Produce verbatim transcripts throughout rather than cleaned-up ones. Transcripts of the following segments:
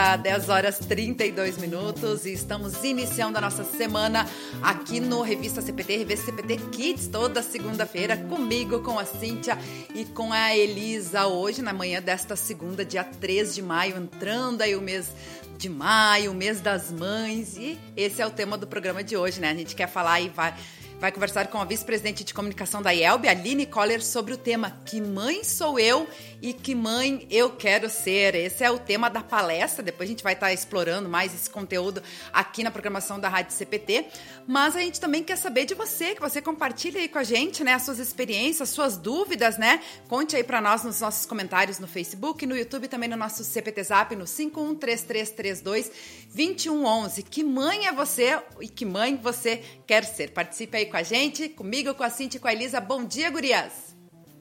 segunda-feira, dez horas e trinta e dois minutos, e estamos iniciando a nossa semana aqui no Revista C P T, Revista C P T Kids, toda segunda-feira, comigo, com a Cíntia e com a Elisa, hoje na manhã desta segunda, dia três de maio, entrando aí o mês de maio, o mês das mães, e esse é o tema do programa de hoje, né? A gente quer falar e vai... Vai conversar com a vice-presidente de comunicação da I E L B, Aline Koller, sobre o tema Que Mãe Sou Eu e Que Mãe Eu Quero Ser. Esse é o tema da palestra, depois a gente vai estar explorando mais esse conteúdo aqui na programação da Rádio C P T, mas a gente também quer saber de você, que você compartilhe aí com a gente, né, as suas experiências, as suas dúvidas, né? Conte aí para nós nos nossos comentários no Facebook, no YouTube, também no nosso C P T Zap, no cinco um três três três dois, dois um um um. Que mãe é você e que mãe você quer ser? Participe aí com a gente, comigo, com a Cintia e com a Elisa. Bom dia, gurias!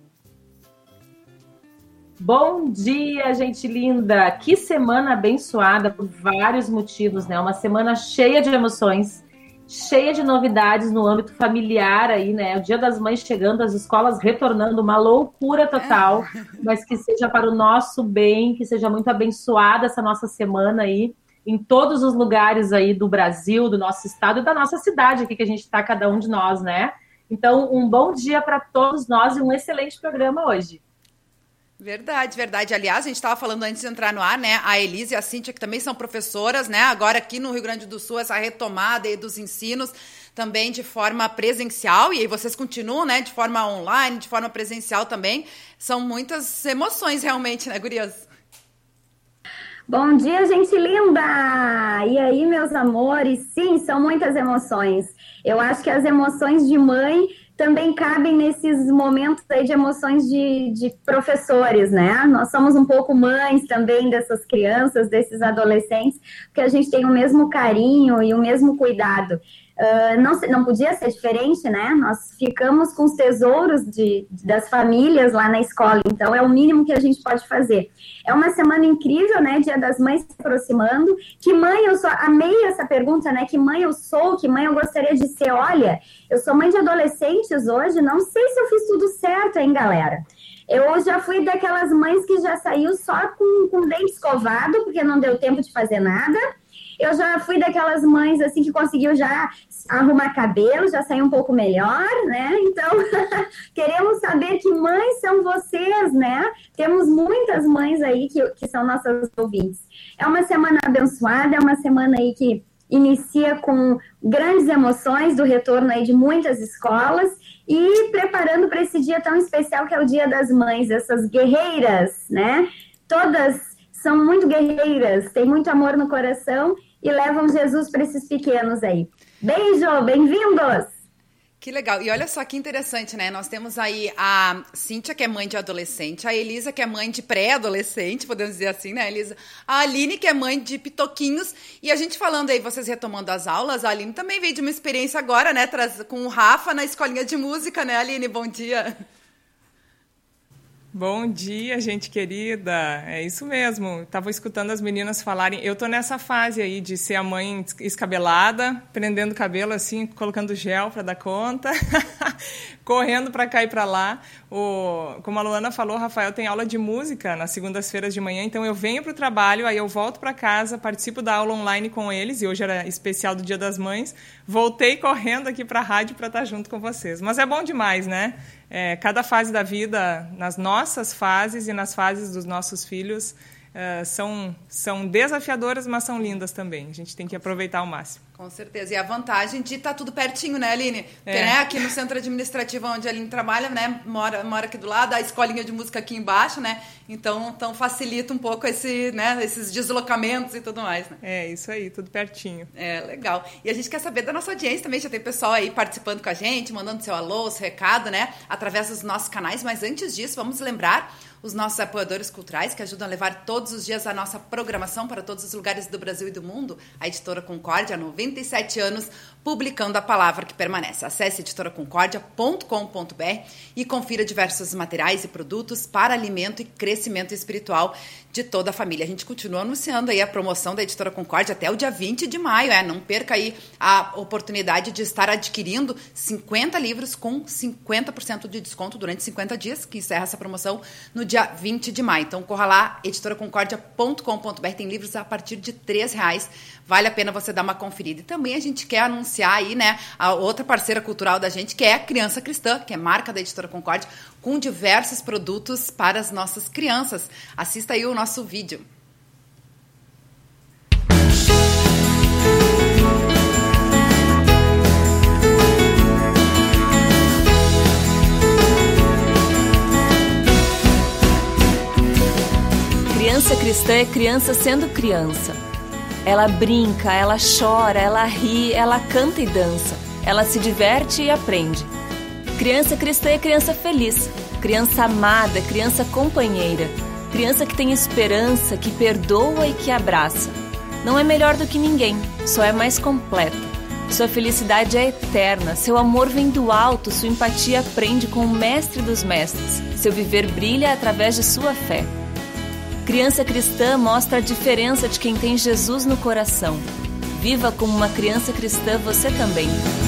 Bom dia, gente linda! Que semana abençoada por vários motivos, né? Uma semana cheia de emoções, cheia de novidades no âmbito familiar aí, né? O Dia das Mães chegando, as escolas retornando, uma loucura total, é. Mas que seja para o nosso bem, que seja muito abençoada essa nossa semana aí, em todos os lugares aí do Brasil, do nosso estado e da nossa cidade aqui que a gente está, cada um de nós, né? Então, um bom dia para todos nós e um excelente programa hoje. Verdade, verdade. Aliás, a gente estava falando antes de entrar no ar, né? A Elisa e a Cíntia, que também são professoras, né? Agora aqui no Rio Grande do Sul, essa retomada aí dos ensinos também de forma presencial, e aí vocês continuam, né? De forma online, de forma presencial também. São muitas emoções realmente, né, gurias? Bom dia, gente linda! E aí, meus amores? Sim, são muitas emoções. Eu acho que as emoções de mãe também cabem nesses momentos aí de emoções de, de professores, né? Nós somos um pouco mães também dessas crianças, desses adolescentes, porque a gente tem o mesmo carinho e o mesmo cuidado. Uh, não, não podia ser diferente, né? Nós ficamos com os tesouros de, das famílias lá na escola, então é o mínimo que a gente pode fazer. É uma semana incrível, né? Dia das Mães se aproximando. Que mãe eu sou? Amei essa pergunta, né? Que mãe eu sou? Que mãe eu gostaria de ser? Olha, eu sou mãe de adolescentes hoje, não sei se eu fiz tudo certo, hein, galera? Eu já fui daquelas mães que já saiu só com, com dente escovado, porque não deu tempo de fazer nada. Eu já fui daquelas mães, assim, que conseguiu já arrumar cabelo, já saiu um pouco melhor, né? Então, queremos saber que mães são vocês, né? Temos muitas mães aí que, que são nossas ouvintes. É uma semana abençoada, é uma semana aí que inicia com grandes emoções do retorno aí de muitas escolas e preparando para esse dia tão especial que é o Dia das Mães, essas guerreiras, né? Todas são muito guerreiras, têm muito amor no coração e levam Jesus para esses pequenos aí. Beijo, bem-vindos! Que legal. E olha só que interessante, né? Nós temos aí a Cíntia, que é mãe de adolescente, a Elisa, que é mãe de pré-adolescente, podemos dizer assim, né, Elisa? A Aline, que é mãe de pitoquinhos. E a gente falando aí, vocês retomando as aulas, a Aline também veio de uma experiência agora, né, com o Rafa na escolinha de música, né, Aline? Bom dia! Bom dia, gente querida. É isso mesmo. Estava escutando as meninas falarem. Eu tô nessa fase aí de ser a mãe escabelada, prendendo o cabelo assim, colocando gel para dar conta, correndo para cá e para lá. O, como a Luana falou, o Rafael tem aula de música nas segundas-feiras de manhã, então eu venho para o trabalho, aí eu volto para casa, participo da aula online com eles, e hoje era especial do Dia das Mães. Voltei correndo aqui para a rádio para estar junto com vocês. Mas é bom demais, né? É, cada fase da vida, nas nossas fases e nas fases dos nossos filhos, uh, são, são desafiadoras, mas são lindas também. A gente tem que aproveitar ao máximo. Com certeza. E a vantagem de estar tudo pertinho, né, Aline? Porque, é. né, aqui no centro administrativo onde a Aline trabalha, né, mora, mora aqui do lado, a escolinha de música aqui embaixo, né? Então, então facilita um pouco esse, né, esses deslocamentos e tudo mais, né? É, isso aí, tudo pertinho. É, legal. E a gente quer saber da nossa audiência também, já tem pessoal aí participando com a gente, mandando seu alô, seu recado, né, através dos nossos canais. Mas antes disso, vamos lembrar os nossos apoiadores culturais que ajudam a levar todos os dias a nossa programação para todos os lugares do Brasil e do mundo. A Editora Concórdia, há noventa e sete anos, publicando a palavra que permanece. Acesse editora concórdia ponto com ponto b r e confira diversos materiais e produtos para alimento e crescimento espiritual de toda a família. A gente continua anunciando aí a promoção da Editora Concórdia até o dia vinte de maio. É, não perca aí a oportunidade de estar adquirindo cinquenta livros com cinquenta por cento de desconto durante cinquenta dias, que encerra essa promoção no dia vinte de maio. Então, corra lá, editora concórdia ponto com ponto b r, tem livros a partir de três reais. Vale a pena você dar uma conferida. E também a gente quer anunciar aí, né, a outra parceira cultural da gente, que é a Criança Cristã, que é marca da Editora Concórdia, com diversos produtos para as nossas crianças. Assista aí o nosso vídeo. Criança cristã é criança sendo criança. Ela brinca, ela chora, ela ri, ela canta e dança. Ela se diverte e aprende. Criança cristã é criança feliz, criança amada, criança companheira, criança que tem esperança, que perdoa e que abraça. Não é melhor do que ninguém, só é mais completa. Sua felicidade é eterna, seu amor vem do alto, sua empatia aprende com o mestre dos mestres. Seu viver brilha através de sua fé. Criança cristã mostra a diferença de quem tem Jesus no coração. Viva como uma criança cristã você também.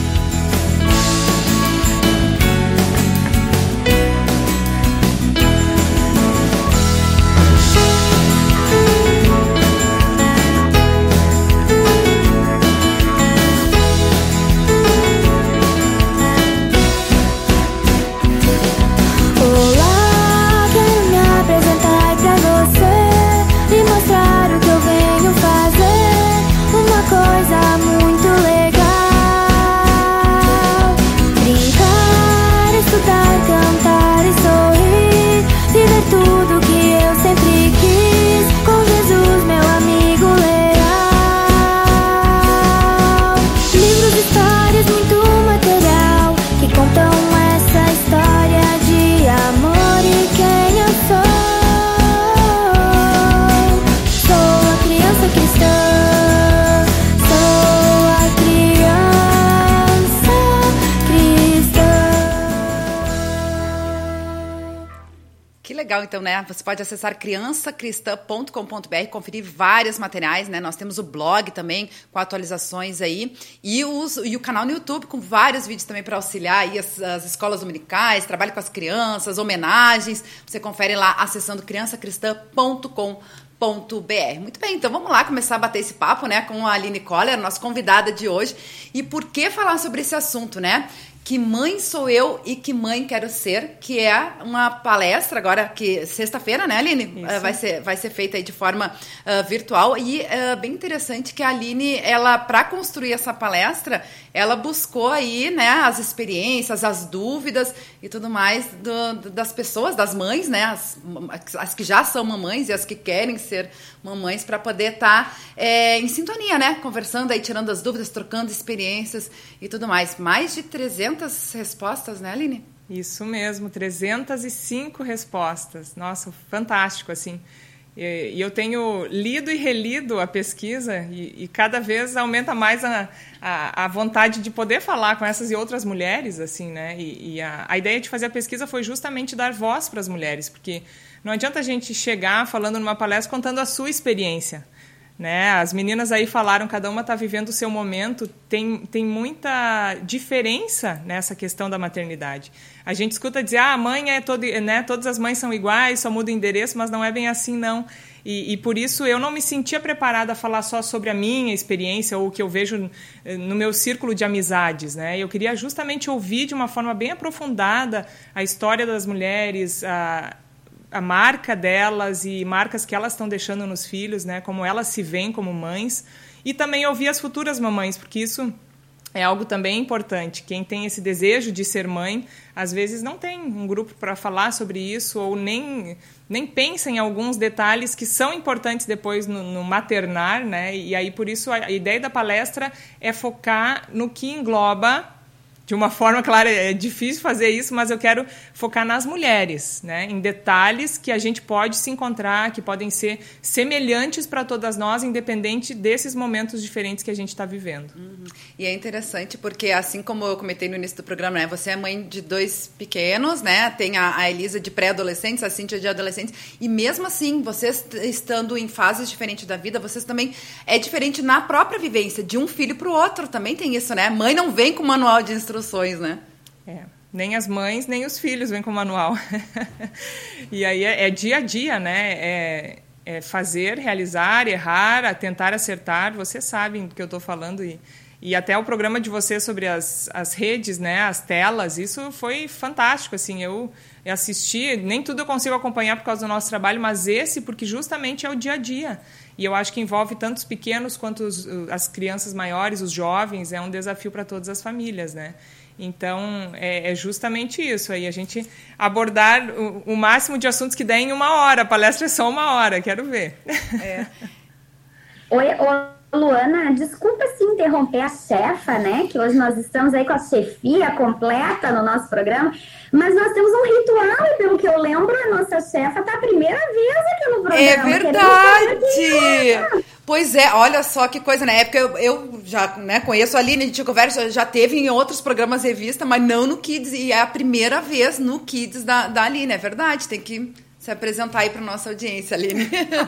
Legal, então, né? Você pode acessar criança cristã ponto com ponto b r, conferir vários materiais, né? Nós temos o blog também com atualizações aí e, os, e o canal no YouTube com vários vídeos também para auxiliar aí as, as escolas dominicais, trabalho com as crianças, homenagens. Você confere lá acessando criança cristã ponto com ponto b r. Muito bem, então vamos lá começar a bater esse papo, né? Com a Aline Coller, nossa convidada de hoje. E por que falar sobre esse assunto, né? Que mãe sou eu e que mãe quero ser, que é uma palestra agora, que sexta-feira, né, Aline? Uh, vai ser, vai ser feita aí de forma uh, virtual e uh, bem interessante que a Aline, ela, para construir essa palestra, ela buscou aí, né, as experiências, as dúvidas e tudo mais do, das pessoas, das mães, né, as, as que já são mamães e as que querem ser mamães, para poder estar tá, é, em sintonia, né, conversando aí, tirando as dúvidas, trocando experiências e tudo mais. Mais de trezentas respostas, né, Aline? Isso mesmo, trezentas e cinco respostas. Nossa, fantástico, assim. E, e eu tenho lido e relido a pesquisa e, e cada vez aumenta mais a, a, a vontade de poder falar com essas e outras mulheres, assim, né? E, e a, a ideia de fazer a pesquisa foi justamente dar voz para as mulheres, porque não adianta a gente chegar falando numa palestra contando a sua experiência, né? As meninas aí falaram, cada uma está vivendo o seu momento, tem, tem muita diferença nessa questão da maternidade. A gente escuta dizer, ah, a mãe é todo, né, todas as mães são iguais, só muda o endereço, mas não é bem assim, não. E, e por isso eu não me sentia preparada a falar só sobre a minha experiência ou o que eu vejo no meu círculo de amizades, né? Eu queria justamente ouvir de uma forma bem aprofundada a história das mulheres, a a marca delas e marcas que elas estão deixando nos filhos, né? Como elas se veem como mães, e também ouvir as futuras mamães, porque isso é algo também importante. Quem tem esse desejo de ser mãe, às vezes não tem um grupo para falar sobre isso ou nem, nem pensa em alguns detalhes que são importantes depois no, no maternar, né? E aí, por isso, a ideia da palestra é focar no que engloba. De uma forma, claro, é difícil fazer isso, mas eu quero focar nas mulheres, né? Em detalhes que a gente pode se encontrar, que podem ser semelhantes para todas nós, independente desses momentos diferentes que a gente está vivendo. Uhum. E é interessante porque, assim como eu comentei no início do programa, né? Você é mãe de dois pequenos, né? Tem a, a Elisa de pré-adolescentes, a Cíntia de adolescentes, e mesmo assim, vocês estando em fases diferentes da vida, vocês também é diferente na própria vivência, de um filho para o outro, também tem isso, né? Mãe não vem com manual de instruções, né? É, Nem as mães, nem os filhos vêm com manual. E aí é, é dia a dia, né? É, é fazer, realizar, errar, tentar acertar. Vocês sabem do que eu estou falando. E, e até o programa de vocês sobre as, as redes, né? As telas, isso foi fantástico. Assim, eu assisti, nem tudo eu consigo acompanhar por causa do nosso trabalho, mas esse porque justamente é o dia a dia. E eu acho que envolve tanto os pequenos quanto os, as crianças maiores, os jovens. É um desafio para todas as famílias, né? Então, é, é justamente isso, aí a gente abordar o, o máximo de assuntos que der em uma hora. A palestra é só uma hora, quero ver. É. Oi, ô, Luana, desculpa se interromper a chefa, né? Que hoje nós estamos aí com a chefia completa no nosso programa, mas nós temos um ritual e, pelo que eu lembro, a nossa chefa está a primeira vez aqui no programa. É verdade! Pois é, olha só que coisa, na época eu, eu já né, conheço a Aline, a gente conversa, já teve em outros programas revista, mas não no Kids, e é a primeira vez no Kids da, da Aline, é verdade, tem que se apresentar aí para nossa audiência, Aline.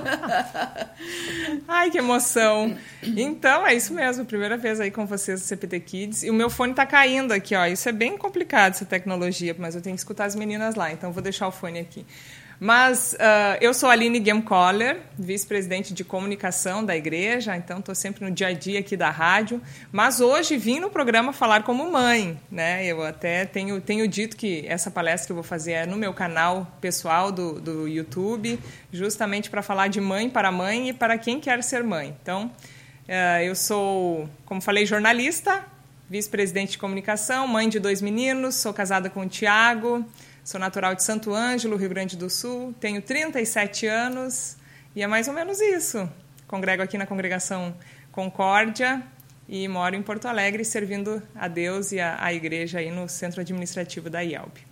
Ai, que emoção! Então, é isso mesmo, primeira vez aí com vocês no C P T Kids, e o meu fone tá caindo aqui, ó, isso é bem complicado, essa tecnologia, mas eu tenho que escutar as meninas lá, então vou deixar o fone aqui. Mas uh, eu sou a Aline Guem-Koller, vice-presidente de comunicação da igreja, então estou sempre no dia a dia aqui da rádio. Mas hoje vim no programa falar como mãe, né? Eu até tenho, tenho dito que essa palestra que eu vou fazer é no meu canal pessoal do, do YouTube, justamente para falar de mãe para mãe e para quem quer ser mãe. Então, uh, eu sou, como falei, jornalista, vice-presidente de comunicação, mãe de dois meninos, sou casada com o Tiago. Sou natural de Santo Ângelo, Rio Grande do Sul, tenho trinta e sete anos e é mais ou menos isso. Congrego aqui na congregação Concórdia e moro em Porto Alegre, servindo a Deus e a, a igreja aí no centro administrativo da I E L B.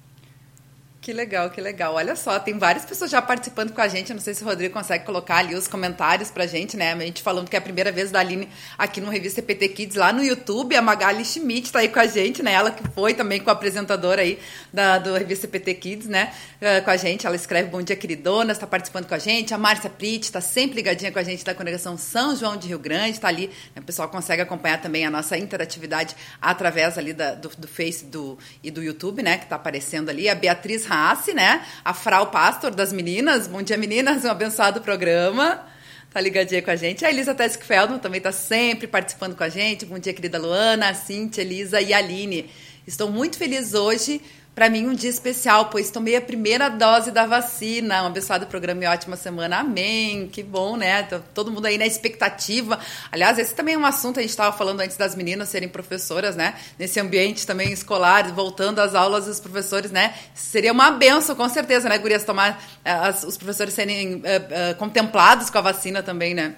Que legal, que legal. Olha só, tem várias pessoas já participando com a gente. Eu não sei se o Rodrigo consegue colocar ali os comentários pra gente, né? A gente falando que é a primeira vez da Aline aqui no Revista C P T Kids, lá no YouTube. A Magali Schmidt tá aí com a gente, né? Ela que foi também com a apresentadora aí da, do Revista C P T Kids, né? Uh, com a gente. Ela escreve Bom Dia, Queridonas, tá participando com a gente. A Márcia Pritt tá sempre ligadinha com a gente da Congregação São João de Rio Grande, tá ali. O pessoal consegue acompanhar também a nossa interatividade através ali da, do, do Face do, e do YouTube, né? Que tá aparecendo ali. A Beatriz Rassi, né? A Frau Pastor das meninas. Bom dia, meninas. Um abençoado programa. Tá ligadinha com a gente. A Elisa Teskfeldman também tá sempre participando com a gente. Bom dia, querida Luana, a Cíntia, Elisa e a Aline. Estou muito feliz hoje. Para mim, um dia especial, pois tomei a primeira dose da vacina. Um abençoado programa e ótima semana. Amém. Que bom, né? Todo mundo aí na expectativa. Aliás, esse também é um assunto, a gente estava falando antes das meninas serem professoras, né? Nesse ambiente também escolar, voltando às aulas dos professores, né? Seria uma benção, com certeza, né, gurias? Tomar, as, os professores serem uh, uh, contemplados com a vacina também, né?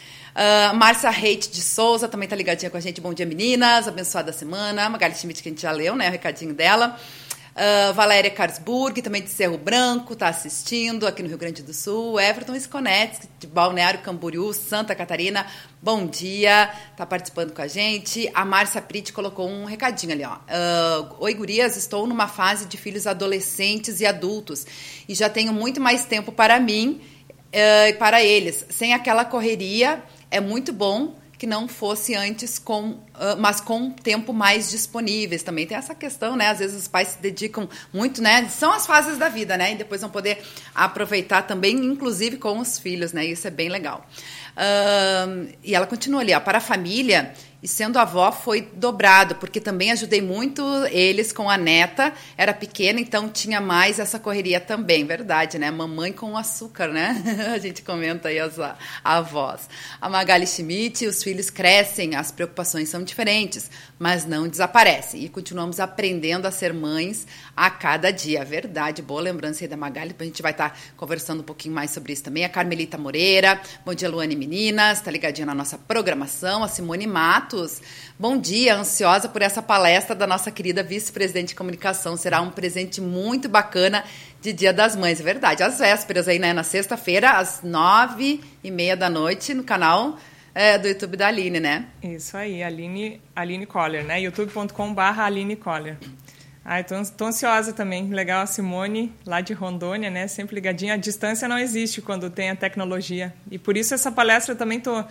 Uh, Márcia Reite de Souza também tá ligadinha com a gente. Bom dia, meninas. Abençoada semana. Magali Schmidt, que a gente já leu, né? O recadinho dela. Uh, Valéria Karsburg, também de Cerro Branco, está assistindo aqui no Rio Grande do Sul. Everton Sconetz, de Balneário Camboriú, Santa Catarina, bom dia, está participando com a gente. A Márcia Pritt colocou um recadinho ali, ó. Uh, Oi, gurias, estou numa fase de filhos adolescentes e adultos e já tenho muito mais tempo para mim uh, e para eles. Sem aquela correria, é muito bom que não fosse antes, com, uh, mas com tempo mais disponíveis. Também tem essa questão, né? Às vezes os pais se dedicam muito, né? São as fases da vida, né? E depois vão poder aproveitar também, inclusive com os filhos, né? Isso é bem legal. Uh, e ela continua ali, ó. Para a família, e sendo avó foi dobrado, porque também ajudei muito eles com a neta, era pequena, então tinha mais essa correria também, verdade, né? Mamãe com açúcar, né? A gente comenta aí as a, a avós. A Magali Schmidt, os filhos crescem, as preocupações são diferentes, mas não desaparecem. E continuamos aprendendo a ser mães a cada dia. Verdade, boa lembrança aí da Magali, a gente vai estar conversando um pouquinho mais sobre isso também. A Carmelita Moreira, bom dia, Luane, meninas, tá ligadinha na nossa programação. A Simone Matos, bom dia, ansiosa por essa palestra da nossa querida vice-presidente de comunicação. Será um presente muito bacana de Dia das Mães. É verdade, às vésperas aí, né? Na sexta-feira, às nove e meia da noite, no canal é, do YouTube da Aline, né? Isso aí, Aline, Aline Koller, né? youtube ponto com barra Aline Koller. Ai, tô, tô ansiosa também. Legal, a Simone, lá de Rondônia, né? Sempre ligadinha. A distância não existe quando tem a tecnologia. E por isso essa palestra eu também tô...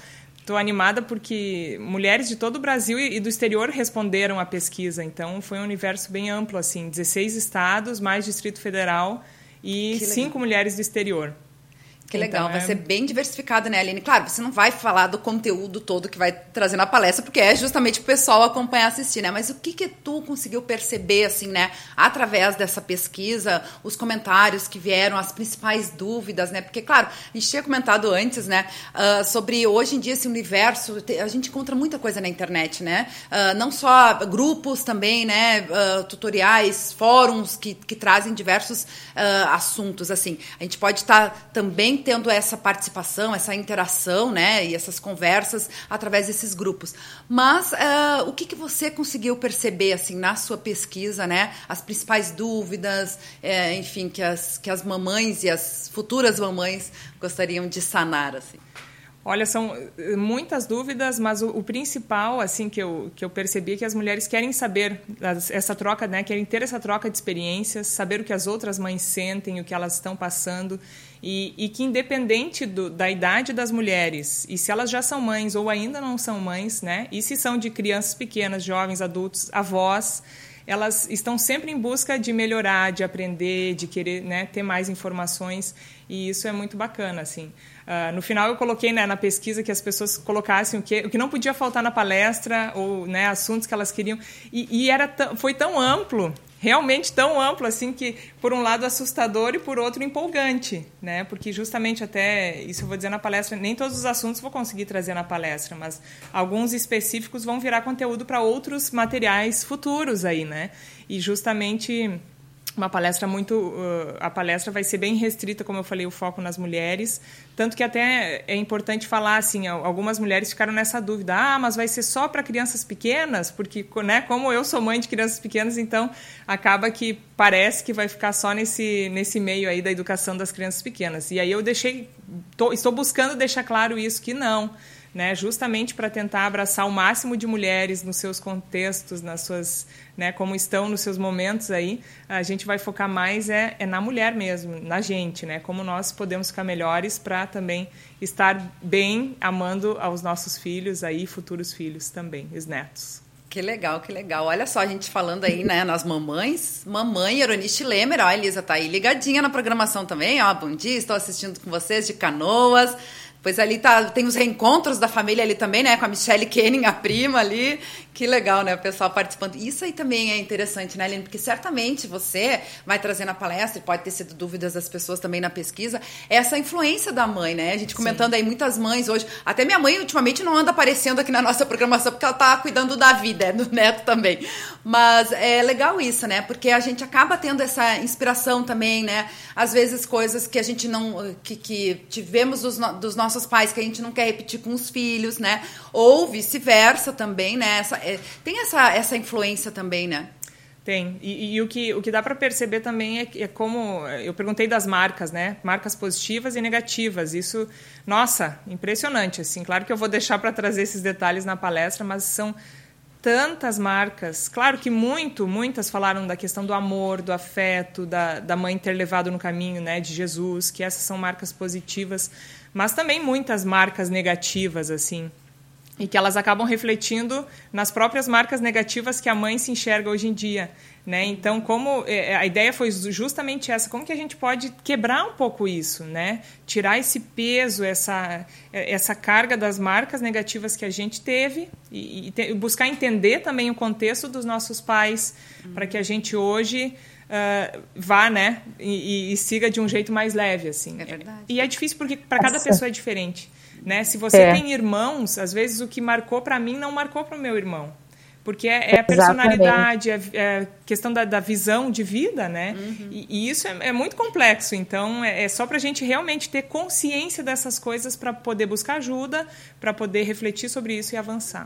Estou animada porque mulheres de todo o Brasil e do exterior responderam à pesquisa. Então, foi um universo bem amplo, assim, dezesseis estados, mais Distrito Federal e cinco mulheres do exterior. Que legal, então, vai é... ser bem diversificado, né, Aline? Claro, você não vai falar do conteúdo todo que vai trazer na palestra, porque é justamente o pessoal acompanhar, assistir, né? Mas o que que tu conseguiu perceber, assim, né, através dessa pesquisa, os comentários que vieram, as principais dúvidas, né? Porque, claro, a gente tinha comentado antes, né, uh, sobre hoje em dia esse universo, a gente encontra muita coisa na internet, né? Uh, não só grupos também, né, uh, tutoriais, fóruns que, que trazem diversos uh, assuntos, assim. A gente pode estar tá também tendo essa participação, essa interação, né, e essas conversas através desses grupos. Mas uh, o que, que você conseguiu perceber, assim, na sua pesquisa, né, as principais dúvidas, é, enfim, que as, que as mamães e as futuras mamães gostariam de sanar, assim? Olha, são muitas dúvidas, mas o, o principal, assim, que eu, que eu percebi é que as mulheres querem saber essa troca, né, querem ter essa troca de experiências, saber o que as outras mães sentem, o que elas estão passando, e, e que independente do, da idade das mulheres, e se elas já são mães ou ainda não são mães, né, e se são de crianças pequenas, jovens, adultos, avós, elas estão sempre em busca de melhorar, de aprender, de querer, né, ter mais informações, e isso é muito bacana, assim. Uh, no final eu coloquei, né, na pesquisa que as pessoas colocassem o que, o que não podia faltar na palestra, ou, né, assuntos que elas queriam, e, e era t- foi tão amplo, realmente tão amplo, assim, que por um lado assustador e por outro empolgante, né, porque justamente até, isso eu vou dizer na palestra, nem todos os assuntos vou conseguir trazer na palestra, mas alguns específicos vão virar conteúdo para outros materiais futuros aí, né, e justamente... Uma palestra muito... Uh, a palestra vai ser bem restrita, como eu falei, o foco nas mulheres. Tanto que até é importante falar, assim, algumas mulheres ficaram nessa dúvida. Ah, mas vai ser só para crianças pequenas? Porque, né, como eu sou mãe de crianças pequenas, então acaba que parece que vai ficar só nesse, nesse meio aí da educação das crianças pequenas. E aí eu deixei... Tô, estou buscando deixar claro isso, que não... Né, justamente para tentar abraçar o máximo de mulheres nos seus contextos, nas suas, né, como estão nos seus momentos aí, a gente vai focar mais é, é na mulher mesmo, na gente, né, como nós podemos ficar melhores para também estar bem amando aos nossos filhos aí, futuros filhos também, os netos. Que legal, que legal. Olha só, a gente falando aí, né, nas mamães. Mamãe Euronice Lemer, ó, a Elisa tá aí ligadinha na programação também, ó, bom dia, estou assistindo com vocês de Canoas. Pois ali tá, tem os reencontros da família ali também, né? Com a Michelle Kenning, a prima ali. Que legal, né? O pessoal participando. Isso aí também é interessante, né, Aline? Porque certamente você vai trazer na palestra, e pode ter sido dúvidas das pessoas também na pesquisa, essa influência da mãe, né? A gente comentando Sim. aí, muitas mães hoje. Até minha mãe, ultimamente, não anda aparecendo aqui na nossa programação, porque ela tá cuidando da vida, do neto também. Mas é legal isso, né? Porque a gente acaba tendo essa inspiração também, né? Às vezes coisas que a gente não... Que, que tivemos dos, dos nossos nossos pais que a gente não quer repetir com os filhos, né? Ou vice-versa também, né? Essa, é, tem essa, essa influência também, né? Tem. E, e o, que, o que dá para perceber também é, é como... Eu perguntei das marcas, né? Marcas positivas e negativas. Isso, nossa, impressionante, assim. Claro que eu vou deixar para trazer esses detalhes na palestra, mas são tantas marcas. Claro que muito, muitas falaram da questão do amor, do afeto, da, da mãe ter levado no caminho, né, de Jesus, que essas são marcas positivas, mas também muitas marcas negativas, assim, e que elas acabam refletindo nas próprias marcas negativas que a mãe se enxerga hoje em dia, né? Então, como a ideia foi justamente essa, como que a gente pode quebrar um pouco isso, né? Tirar esse peso, essa, essa carga das marcas negativas que a gente teve e, e te, buscar entender também o contexto dos nossos pais, uhum. para que a gente hoje uh, vá, né? E, e, e siga de um jeito mais leve, assim. É verdade. E é difícil porque para cada pessoa é diferente. Né? Se você é. tem irmãos, às vezes o que marcou para mim não marcou para o meu irmão. Porque é, é a personalidade, é, é a questão da, da visão de vida, né? Uhum. E, e isso é, é muito complexo. Então, é, é só para a gente realmente ter consciência dessas coisas para poder buscar ajuda, para poder refletir sobre isso e avançar.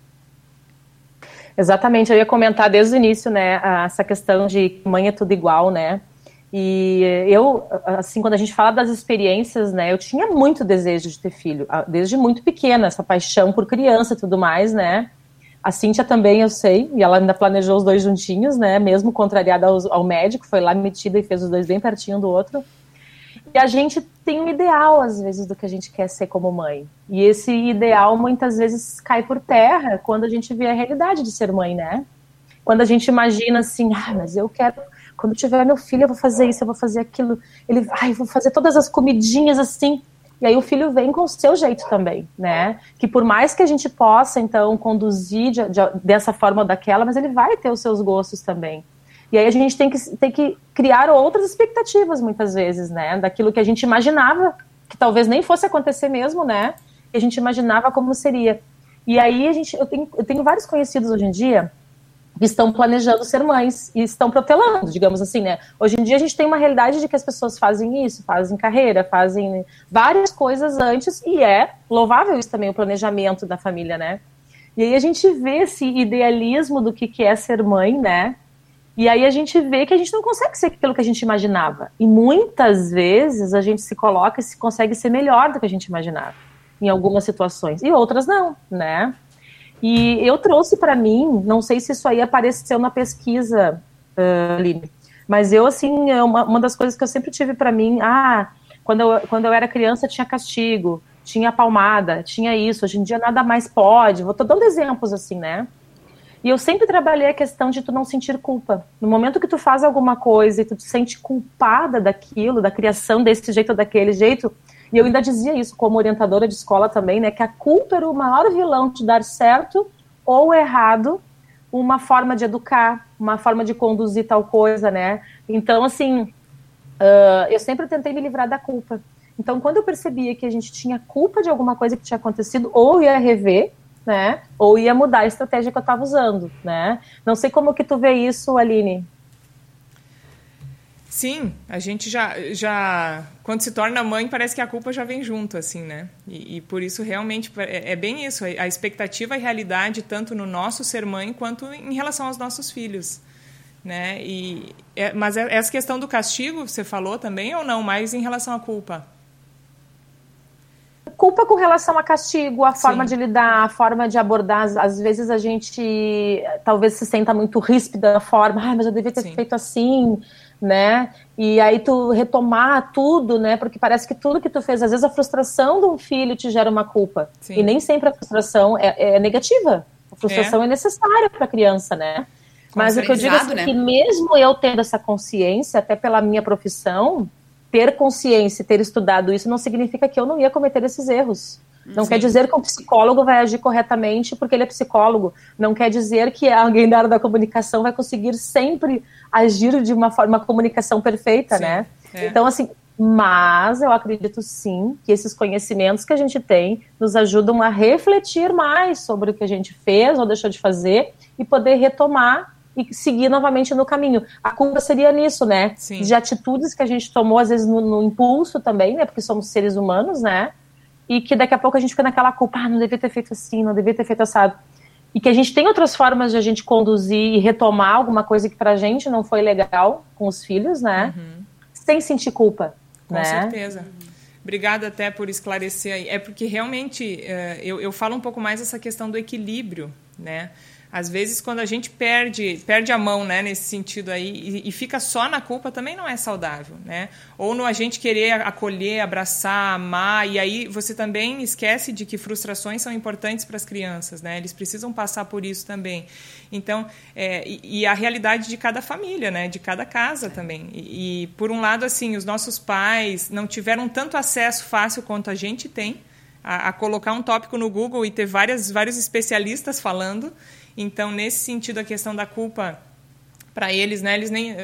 Exatamente. Eu ia comentar desde o início, né? Essa questão de mãe é tudo igual, né? E eu, assim, quando a gente fala das experiências, né, eu tinha muito desejo de ter filho, desde muito pequena, essa paixão por criança e tudo mais, né, a Cíntia também, eu sei, e ela ainda planejou os dois juntinhos, né, mesmo contrariada ao, ao médico, foi lá metida e fez os dois bem pertinho do outro, e a gente tem um ideal, às vezes, do que a gente quer ser como mãe, E esse ideal muitas vezes cai por terra quando a gente vê a realidade de ser mãe, né? Quando a gente imagina assim, ah, mas eu quero, quando tiver meu filho eu vou fazer isso, eu vou fazer aquilo, ele, ai, eu vou fazer todas as comidinhas assim. E aí o filho vem com o seu jeito também, né? Que por mais que a gente possa, então, conduzir de, de, dessa forma ou daquela, mas ele vai ter os seus gostos também. E aí a gente tem que, tem que criar outras expectativas, muitas vezes, né? Daquilo que a gente imaginava, que talvez nem fosse acontecer mesmo, né? Que a gente imaginava como seria. E aí a gente, eu tenho, eu tenho vários conhecidos hoje em dia que estão planejando ser mães e estão protelando, digamos assim, né? Hoje em dia a gente tem uma realidade de que as pessoas fazem isso, fazem carreira, fazem várias coisas antes, e é louvável isso também, o planejamento da família, né? E aí a gente vê esse idealismo do que, que é ser mãe, né? E aí a gente vê que a gente não consegue ser aquilo que a gente imaginava. E muitas vezes a gente se coloca e se consegue ser melhor do que a gente imaginava, em algumas situações, e outras não, né? E eu trouxe para mim, não sei se isso aí apareceu na pesquisa, uh, Aline, mas eu, assim, uma, uma das coisas que eu sempre tive para mim, ah, quando eu, quando eu era criança tinha castigo, tinha palmada, tinha isso, hoje em dia nada mais pode, vou tô dando exemplos assim, né? E eu sempre trabalhei a questão de tu não sentir culpa. No momento que tu faz alguma coisa e tu te sente culpada daquilo, da criação desse jeito ou daquele jeito, e eu ainda dizia isso como orientadora de escola também, né, que a culpa era o maior vilão de dar certo ou errado uma forma de educar, uma forma de conduzir tal coisa, né? Então, assim, uh, eu sempre tentei me livrar da culpa. Então, quando eu percebia que a gente tinha culpa de alguma coisa que tinha acontecido, ou ia rever, né, ou ia mudar a estratégia que eu estava usando, né? Não sei como que tu vê isso, Aline. Sim, a gente já, já, quando se torna mãe, parece que a culpa já vem junto, assim, né? E, e por isso, realmente, é, é bem isso, a expectativa e realidade, tanto no nosso ser mãe, quanto em relação aos nossos filhos, né? E, é, mas essa questão do castigo, você falou também, ou não? Mais em relação à culpa? Culpa com relação a castigo, a Sim. forma de lidar, a forma de abordar. Às vezes a gente talvez se senta muito ríspida na forma, ah, mas eu devia ter Sim. feito assim, né? E aí tu retomar tudo, né? Porque parece que tudo que tu fez, às vezes a frustração de um filho te gera uma culpa. Sim. E nem sempre a frustração é, é negativa. A frustração é, é necessária para a criança, né? Com mas o que eu digo é assim, né? Que mesmo eu tendo essa consciência, até pela minha profissão, ter consciência e ter estudado isso não significa que eu não ia cometer esses erros. Não Sim. quer dizer que um psicólogo vai agir corretamente porque ele é psicólogo. Não quer dizer que alguém da área da comunicação vai conseguir sempre agir de uma forma, uma comunicação perfeita, sim, né? É. Então, assim, mas eu acredito sim que esses conhecimentos que a gente tem nos ajudam a refletir mais sobre o que a gente fez ou deixou de fazer e poder retomar e seguir novamente no caminho. A culpa seria nisso, né? Sim. De atitudes que a gente tomou, às vezes, no, no impulso também, né? Porque somos seres humanos, né? E que daqui a pouco a gente fica naquela culpa, ah, não devia ter feito assim, não devia ter feito assado. E que a gente tem outras formas de a gente conduzir e retomar alguma coisa que pra gente não foi legal com os filhos, né? Uhum. Sem sentir culpa. Com né? certeza. Obrigada até por esclarecer aí. É porque realmente uh, eu, eu falo um pouco mais essa questão do equilíbrio, né? Às vezes, quando a gente perde, perde a mão, né, nesse sentido aí, e, e fica só na culpa, também não é saudável, né? Ou no a gente querer acolher, abraçar, amar, e aí você também esquece de que frustrações são importantes para as crianças, né? Eles precisam passar por isso também. Então, é, e, e a realidade de cada família, né? De cada casa também. E, e, por um lado, assim, os nossos pais não tiveram tanto acesso fácil quanto a gente tem a, a colocar um tópico no Google e ter várias, vários especialistas falando. Então, nesse sentido, a questão da culpa, para eles, né, eles nem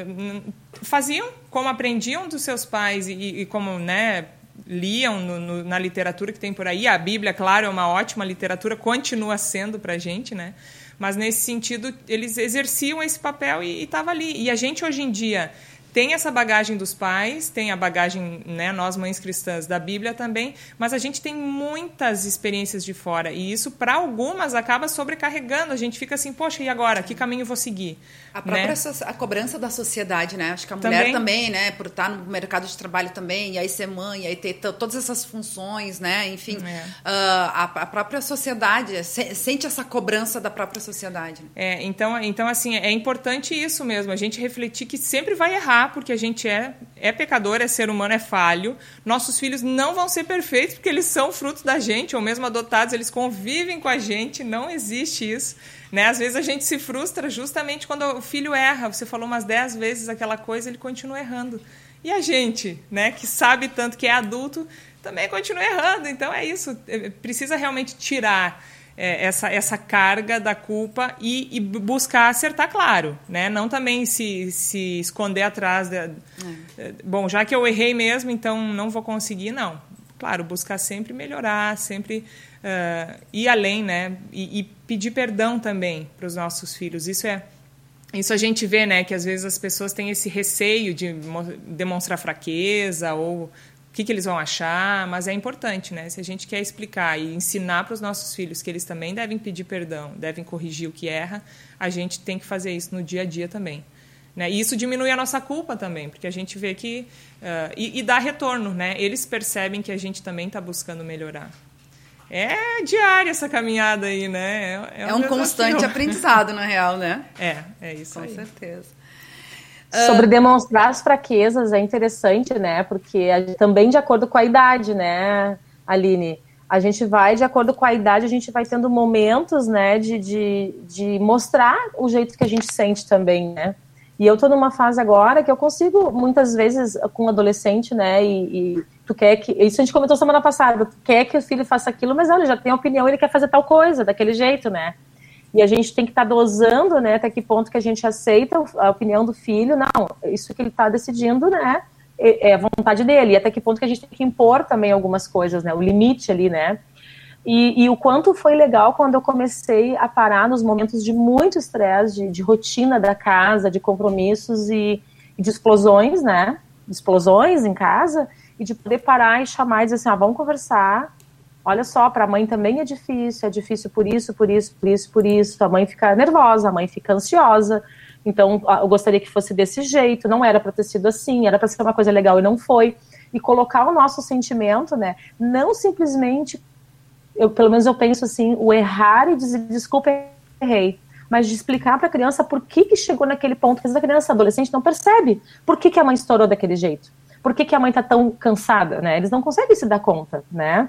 faziam como aprendiam dos seus pais e, e como, né, liam no, no, na literatura que tem por aí. A Bíblia, claro, é uma ótima literatura, continua sendo para a gente, né? Mas, nesse sentido, eles exerciam esse papel e estava ali. E a gente, hoje em dia, tem essa bagagem dos pais, tem a bagagem, né, nós mães cristãs, da Bíblia também, mas a gente tem muitas experiências de fora e isso, para algumas, acaba sobrecarregando. A gente fica assim, poxa, e agora? Que caminho eu vou seguir? A própria né? so- a cobrança da sociedade, né? Acho que a mulher também, também, né, por estar no mercado de trabalho também, e aí ser mãe, e aí ter t- todas essas funções, né? Enfim, é. uh, a, a própria sociedade se- sente essa cobrança da própria sociedade. É, então, então, assim, é importante isso mesmo, a gente refletir que sempre vai errar. errar, porque a gente é, é pecador, é ser humano, é falho. Nossos filhos não vão ser perfeitos, porque eles são fruto da gente, ou mesmo adotados, eles convivem com a gente, não existe isso. Né? Às vezes a gente se frustra justamente quando o filho erra. Você falou umas dez vezes aquela coisa, ele continua errando. E a gente, né, que sabe tanto, que é adulto, também continua errando. Então é isso, precisa realmente tirar é, essa, essa carga da culpa e, e buscar acertar, claro, né? Não também se, se esconder atrás de, é. Bom, já que eu errei mesmo, então não vou conseguir, não. Claro, buscar sempre melhorar, sempre uh, ir além, né? E, e pedir perdão também para os nossos filhos. Isso é Isso a gente vê, né, que às vezes as pessoas têm esse receio de demonstrar fraqueza ou o que, que eles vão achar, mas é importante, né? Se a gente quer explicar e ensinar para os nossos filhos que eles também devem pedir perdão, devem corrigir o que erra, a gente tem que fazer isso no dia a dia também. Né? E isso diminui a nossa culpa também, porque a gente vê que... Uh, e, e dá retorno, né? Eles percebem que a gente também está buscando melhorar. É diária essa caminhada aí, né? É, é, um, é um constante aprendizado, na real, né? É, é isso Com aí. Com certeza. Sobre demonstrar as fraquezas é interessante, né? Porque a, também de acordo com a idade, né, Aline? A gente vai, de acordo com a idade, a gente vai tendo momentos, né, de, de, de mostrar o jeito que a gente sente também, né? E eu tô numa fase agora que eu consigo, muitas vezes, com um adolescente, né, e, e tu quer que... Isso a gente comentou semana passada, tu quer que o filho faça aquilo, mas olha, já tem opinião, ele quer fazer tal coisa, daquele jeito, né? E a gente tem que estar tá dosando, né, até que ponto que a gente aceita a opinião do filho. Não, isso que ele está decidindo, né, é a vontade dele. E até que ponto que a gente tem que impor também algumas coisas, né, o limite ali, né. E, e o quanto foi legal quando eu comecei a parar nos momentos de muito estresse, de, de rotina da casa, de compromissos e, e de explosões, né, de explosões em casa, e de poder parar e chamar e dizer assim, ah, vamos conversar. Olha só, para a mãe também é difícil, é difícil por isso, por isso, por isso, por isso. A mãe fica nervosa, a mãe fica ansiosa. Então, eu gostaria que fosse desse jeito. Não era para ter sido assim, era para ser uma coisa legal e não foi. E colocar o nosso sentimento, né? Não simplesmente, eu, pelo menos eu penso assim, o errar e dizer, desculpa, errei. Mas de explicar para a criança por que, que chegou naquele ponto. Porque a criança, adolescente, não percebe por que, que a mãe estourou daquele jeito. Por que, que a mãe está tão cansada, né? Eles não conseguem se dar conta, né?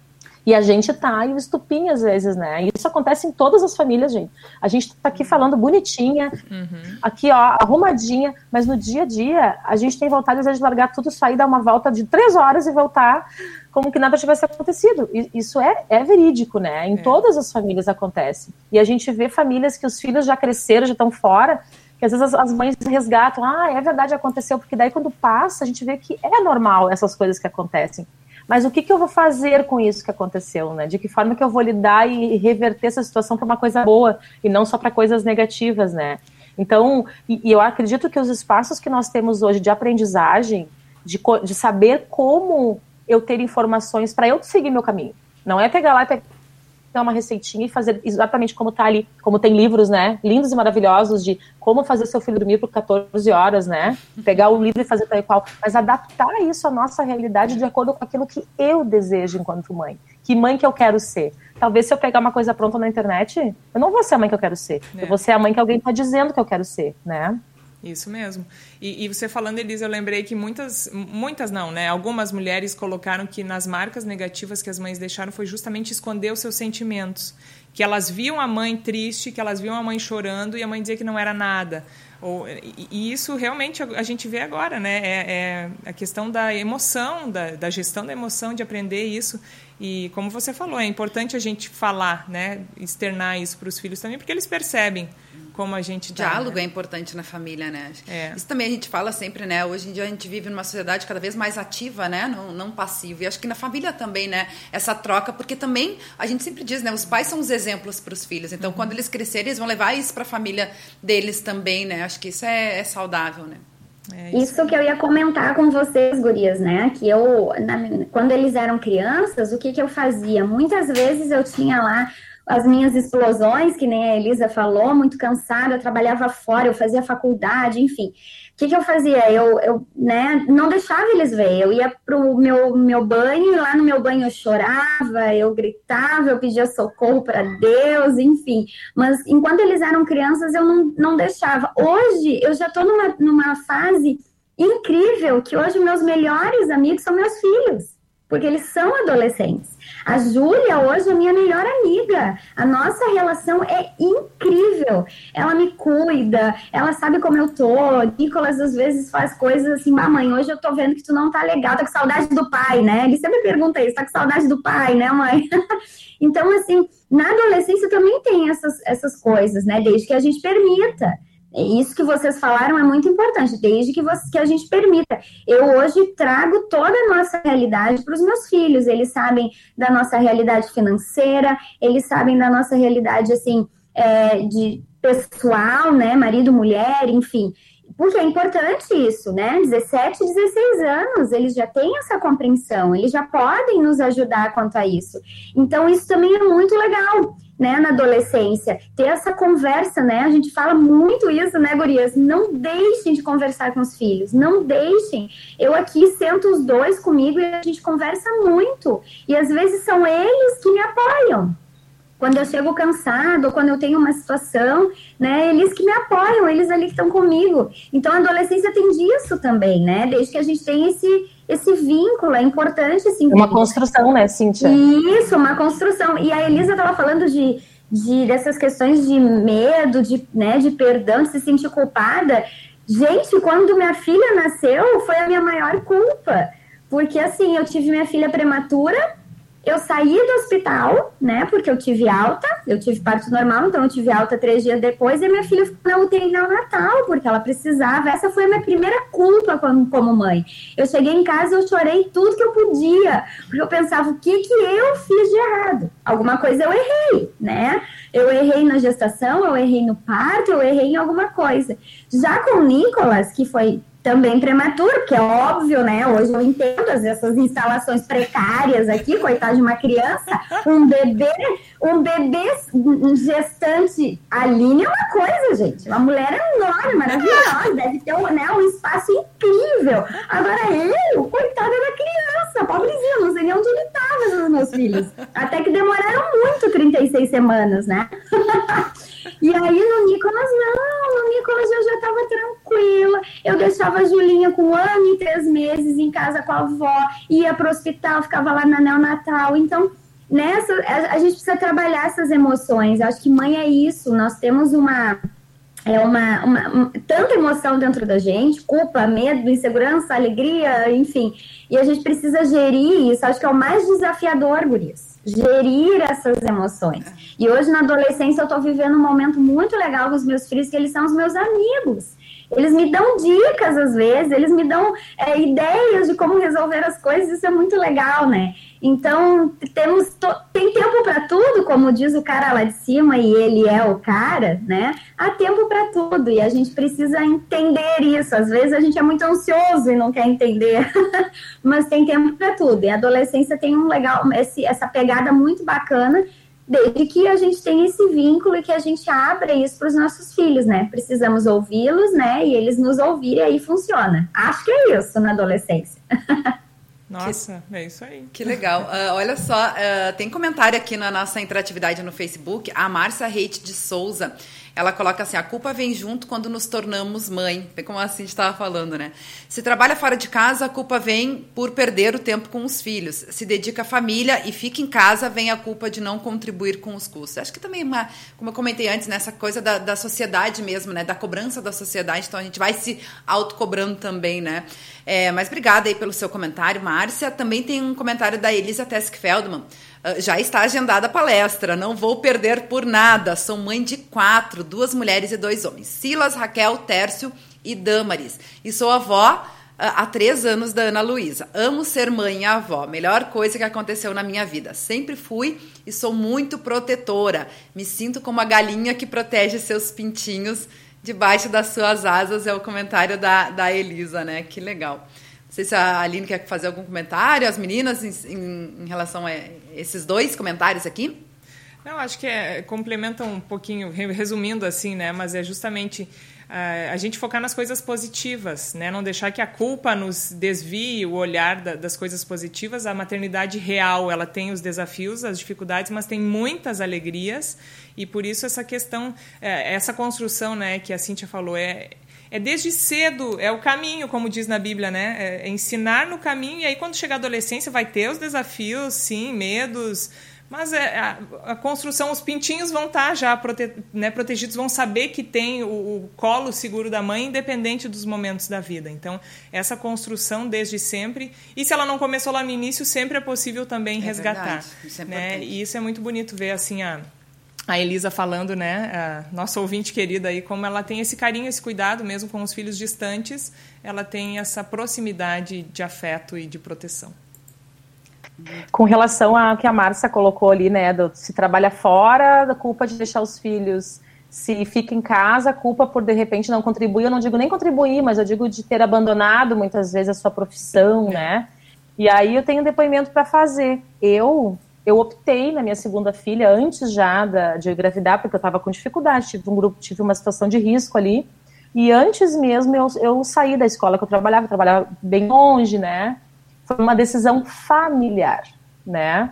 E a gente tá, e o estupim às vezes, né? E isso acontece em todas as famílias, gente. A gente tá aqui falando bonitinha, uhum. aqui, ó, arrumadinha, mas no dia a dia, a gente tem vontade, às vezes, de largar tudo, sair, dar uma volta de três horas e voltar como que nada tivesse acontecido. E isso é, é verídico, né? Em é. todas as famílias acontece. E a gente vê famílias que os filhos já cresceram, já estão fora, que às vezes as, as mães resgatam, ah, é verdade, aconteceu, porque daí quando passa, a gente vê que é normal essas coisas que acontecem. Mas o que, que eu vou fazer com isso que aconteceu, né? De que forma que eu vou lidar e reverter essa situação para uma coisa boa e não só para coisas negativas, né? Então, e, e eu acredito que os espaços que nós temos hoje de aprendizagem, de, de saber como eu ter informações para eu seguir meu caminho. Não é pegar lá e pegar uma receitinha e fazer exatamente como tá ali, como tem livros, né, lindos e maravilhosos de como fazer seu filho dormir por catorze horas, né, pegar o livro e fazer tal e qual, mas adaptar isso à nossa realidade de acordo com aquilo que eu desejo enquanto mãe, que mãe que eu quero ser. Talvez se eu pegar uma coisa pronta na internet, eu não vou ser a mãe que eu quero ser, é. eu vou ser a mãe que alguém tá dizendo que eu quero ser, né. Isso mesmo. E, e você falando, Elisa, eu lembrei que muitas, muitas não, né? Algumas mulheres colocaram que nas marcas negativas que as mães deixaram foi justamente esconder os seus sentimentos. Que elas viam a mãe triste, que elas viam a mãe chorando e a mãe dizia que não era nada. Ou, e, e isso realmente a, a gente vê agora, né? É, é a questão da emoção, da, da gestão da emoção, de aprender isso. E como você falou, é importante a gente falar, né? Externar isso para os filhos também, porque eles percebem como a gente tá, diálogo né? é importante na família, né? É. Isso também a gente fala sempre, né? Hoje em dia a gente vive numa sociedade cada vez mais ativa, né? Não, não passiva. E acho que na família também, né? Essa troca, porque também a gente sempre diz, né? Os pais são os exemplos para os filhos. Então, uhum. quando eles crescerem, eles vão levar isso para a família deles também, né? Acho que isso é, é saudável, né? É isso. isso que eu ia comentar com vocês, gurias, né? Que eu, na, quando eles eram crianças, o que que eu fazia? Muitas vezes eu tinha lá as minhas explosões, que nem a Elisa falou, muito cansada, eu trabalhava fora, eu fazia faculdade, enfim. O que que eu fazia? Eu, eu né, não deixava eles ver, eu ia pro meu, meu banho, e lá no meu banho eu chorava, eu gritava, eu pedia socorro para Deus, enfim. Mas enquanto eles eram crianças, eu não, não deixava. Hoje, eu já estou numa, numa fase incrível que hoje meus melhores amigos são meus filhos, porque eles são adolescentes. A Júlia hoje é minha melhor amiga. A nossa relação é incrível. Ela me cuida, ela sabe como eu tô. Nicolas às vezes faz coisas assim, mamãe, hoje eu tô vendo que tu não tá legal, tá com saudade do pai, né? Ele sempre pergunta isso, tá com saudade do pai, né, mãe? Então, assim, na adolescência também tem essas, essas coisas, né? Desde que a gente permita. Isso que vocês falaram é muito importante, desde que, você, que a gente permita. Eu hoje trago toda a nossa realidade para os meus filhos. Eles sabem da nossa realidade financeira, eles sabem da nossa realidade, assim, é, de pessoal, né? Marido, mulher, enfim. Porque é importante isso, né? dezessete, dezesseis anos, eles já têm essa compreensão, eles já podem nos ajudar quanto a isso. Então, isso também é muito legal, né? Na adolescência, ter essa conversa, né? A gente fala muito isso, né, gurias? Não deixem de conversar com os filhos, não deixem. Eu aqui sento os dois comigo e a gente conversa muito. E às vezes são eles que me apoiam. Quando eu chego cansado, ou quando eu tenho uma situação, né, eles que me apoiam, eles ali que estão comigo. Então, a adolescência tem disso também, né? Desde que a gente tem esse, esse vínculo, é importante, assim. Uma construção, né, Cíntia? Isso, uma construção. E a Elisa estava falando de, de, dessas questões de medo, de, né, de perdão, de se sentir culpada. Gente, quando minha filha nasceu, foi a minha maior culpa. Porque, assim, eu tive minha filha prematura, eu saí do hospital, né, porque eu tive alta, eu tive parto normal, então eu tive alta três dias depois, e minha filha ficou na U T I neonatal, porque ela precisava. Essa foi a minha primeira culpa como, como mãe. Eu cheguei em casa e eu chorei tudo que eu podia, porque eu pensava, o que que eu fiz de errado? Alguma coisa eu errei, né? Eu errei na gestação, eu errei no parto, eu errei em alguma coisa. Já com o Nicolas, que foi também prematuro, porque é óbvio, né? Hoje eu entendo essas instalações precárias aqui, coitado de uma criança, um bebê, um bebê gestante, a Aline é uma coisa, gente. Uma mulher enorme, maravilhosa, deve ter um, né, um espaço incrível. Agora eu, coitada da criança, pobrezinha, não sei nem onde ele estava, os meus filhos. Até que demoraram muito, trinta e seis semanas, né? E aí no Nicolas, não, no Nicolas eu já estava tranquila, eu deixava a Julinha com um ano e três meses em casa com a avó, ia para o hospital, ficava lá na neonatal. Então, nessa, a, a gente precisa trabalhar essas emoções. Eu acho que mãe é isso, nós temos uma, é uma, uma, uma tanta emoção dentro da gente, culpa, medo, insegurança, alegria, enfim, e a gente precisa gerir isso. Acho que é o mais desafiador, gurias. Gerir essas emoções. E hoje, na adolescência, eu estou vivendo um momento muito legal com os meus filhos, que eles são os meus amigos. Eles me dão dicas, às vezes, eles me dão é, ideias de como resolver as coisas, isso é muito legal, né? Então, temos to... tem tempo para tudo, como diz o cara lá de cima, e ele é o cara, né? Há tempo para tudo, e a gente precisa entender isso. Às vezes a gente é muito ansioso e não quer entender, mas tem tempo para tudo. E a adolescência tem um legal, esse, essa pegada muito bacana, desde que a gente tenha esse vínculo e que a gente abra isso para os nossos filhos, né? Precisamos ouvi-los, né? E eles nos ouvirem, e aí funciona. Acho que é isso na adolescência. Nossa, que, é isso aí. Que legal. Uh, olha só, uh, tem comentário aqui na nossa interatividade no Facebook. A Márcia Reite de Souza, ela coloca assim, a culpa vem junto quando nos tornamos mãe. Como assim a gente estava falando, né? Se trabalha fora de casa, a culpa vem por perder o tempo com os filhos. Se dedica à família e fica em casa, vem a culpa de não contribuir com os custos. Acho que também, uma, como eu comentei antes, nessa né, coisa da, da sociedade mesmo, né? Da cobrança da sociedade. Então, a gente vai se autocobrando também, né? É, mas obrigada aí pelo seu comentário, Márcia. Também tem um comentário da Elisa Tesk Feldman. Uh, já está agendada a palestra, não vou perder por nada. Sou mãe de quatro, duas mulheres e dois homens. Silas, Raquel, Tércio e Damaris. E sou avó uh, há três anos da Ana Luísa. Amo ser mãe e avó. Melhor coisa que aconteceu na minha vida. Sempre fui e sou muito protetora. Me sinto como a galinha que protege seus pintinhos debaixo das suas asas. É o comentário da, da Elisa, né? Que legal. Não sei se a Aline quer fazer algum comentário, as meninas, em, em, em relação a esses dois comentários aqui. Não, acho que é, complementa um pouquinho, resumindo assim, né? Mas é justamente uh, a gente focar nas coisas positivas, né? Não deixar que a culpa nos desvie o olhar da, das coisas positivas. A maternidade real, ela tem os desafios, as dificuldades, mas tem muitas alegrias. E por isso essa questão, essa construção, né, que a Cíntia falou, é, é desde cedo, é o caminho, como diz na Bíblia, né? É, é ensinar no caminho, e aí quando chegar a adolescência vai ter os desafios, sim, medos, mas é, a, a construção, os pintinhos vão estar já prote, né, protegidos, vão saber que tem o, o colo seguro da mãe, independente dos momentos da vida. Então, essa construção desde sempre, e se ela não começou lá no início, sempre é possível também é resgatar. Verdade, isso é né? E isso é muito bonito ver, assim, a... A Elisa falando, né, a nossa ouvinte querida aí, como ela tem esse carinho, esse cuidado, mesmo com os filhos distantes, ela tem essa proximidade de afeto e de proteção. Com relação ao que a Márcia colocou ali, né, do, se trabalha fora, da culpa de deixar os filhos, se fica em casa, a culpa por, de repente, não contribuir, eu não digo nem contribuir, mas eu digo de ter abandonado, muitas vezes, a sua profissão, é. né, e aí eu tenho um depoimento para fazer. Eu... Eu optei na minha segunda filha, antes já da, de eu engravidar, porque eu estava com dificuldade, tive um grupo, tive uma situação de risco ali, e antes mesmo eu, eu saí da escola que eu trabalhava, eu trabalhava bem longe, né, foi uma decisão familiar, né,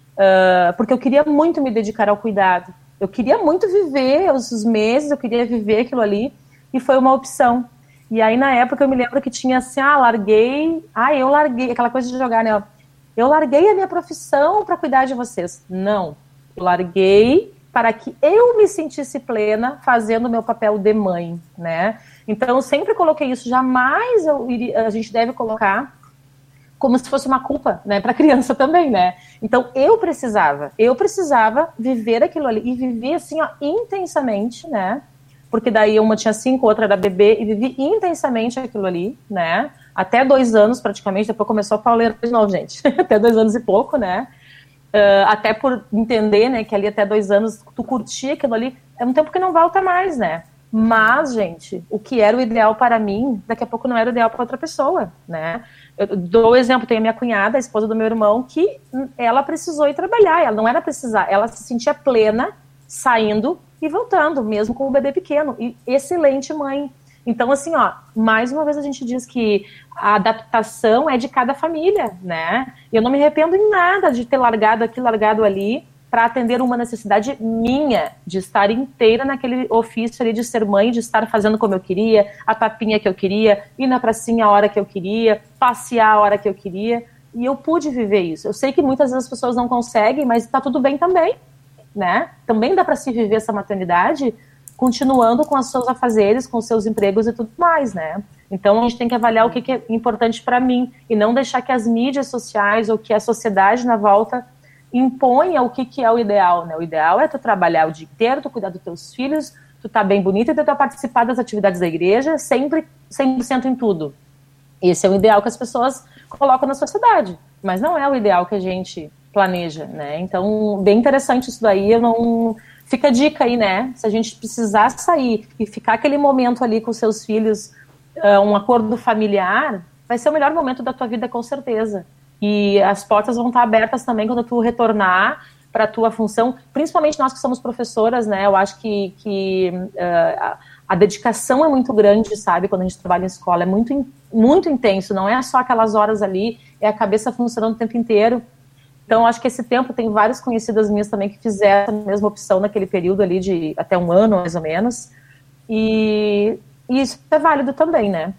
uh, porque eu queria muito me dedicar ao cuidado, eu queria muito viver os meses, eu queria viver aquilo ali, e foi uma opção. E aí na época eu me lembro que tinha assim, ah, larguei, ah, eu larguei, aquela coisa de jogar, né, eu larguei a minha profissão para cuidar de vocês. Não, eu larguei para que eu me sentisse plena fazendo o meu papel de mãe, né? Então, eu sempre coloquei isso, jamais eu iria, a gente deve colocar como se fosse uma culpa, né, para a criança também, né? Então, eu precisava, eu precisava viver aquilo ali, e vivi assim, ó, intensamente, né? Porque daí uma tinha cinco, outra era bebê, e vivi intensamente aquilo ali, né? Até dois anos, praticamente, depois começou a pauleira de novo, gente. Até dois anos e pouco, né? Uh, até por entender, né, que ali até dois anos, tu curtia aquilo ali, é um tempo que não volta mais, né? Mas, gente, o que era o ideal para mim, daqui a pouco não era o ideal para outra pessoa, né? Eu dou o exemplo, tenho a minha cunhada, a esposa do meu irmão, que ela precisou ir trabalhar, ela não era precisar, ela se sentia plena, saindo e voltando, mesmo com o bebê pequeno, e excelente mãe. Então, assim, ó, mais uma vez a gente diz que a adaptação é de cada família, né? Eu não me arrependo em nada de ter largado aqui, largado ali, para atender uma necessidade minha, de estar inteira naquele ofício ali de ser mãe, de estar fazendo como eu queria, a papinha que eu queria, ir na pracinha a hora que eu queria, passear a hora que eu queria, e eu pude viver isso. Eu sei que muitas vezes as pessoas não conseguem, mas tá tudo bem também, né? Também dá para se viver essa maternidade continuando com os seus afazeres, com os seus empregos e tudo mais, né? Então, a gente tem que avaliar o que, que é importante para mim e não deixar que as mídias sociais ou que a sociedade na volta imponha o que, que é o ideal, né? O ideal é tu trabalhar o dia inteiro, tu cuidar dos teus filhos, tu tá bem bonita e tu tá participar das atividades da igreja, sempre cem por cento em tudo. Esse é o ideal que as pessoas colocam na sociedade, mas não é o ideal que a gente planeja, né? Então, bem interessante isso daí, eu não... Fica a dica aí, né? Se a gente precisar sair e ficar aquele momento ali com seus filhos, uh, um acordo familiar, vai ser o melhor momento da tua vida, com certeza. E as portas vão estar abertas também quando tu retornar para a tua função, principalmente nós que somos professoras, né? Eu acho que, que uh, a, a dedicação é muito grande, sabe? Quando a gente trabalha em escola, é muito, muito intenso, não é só aquelas horas ali, é a cabeça funcionando o tempo inteiro. Então, acho que esse tempo, tem várias conhecidas minhas também que fizeram a mesma opção naquele período ali de até um ano, mais ou menos. E, e isso é válido também, né?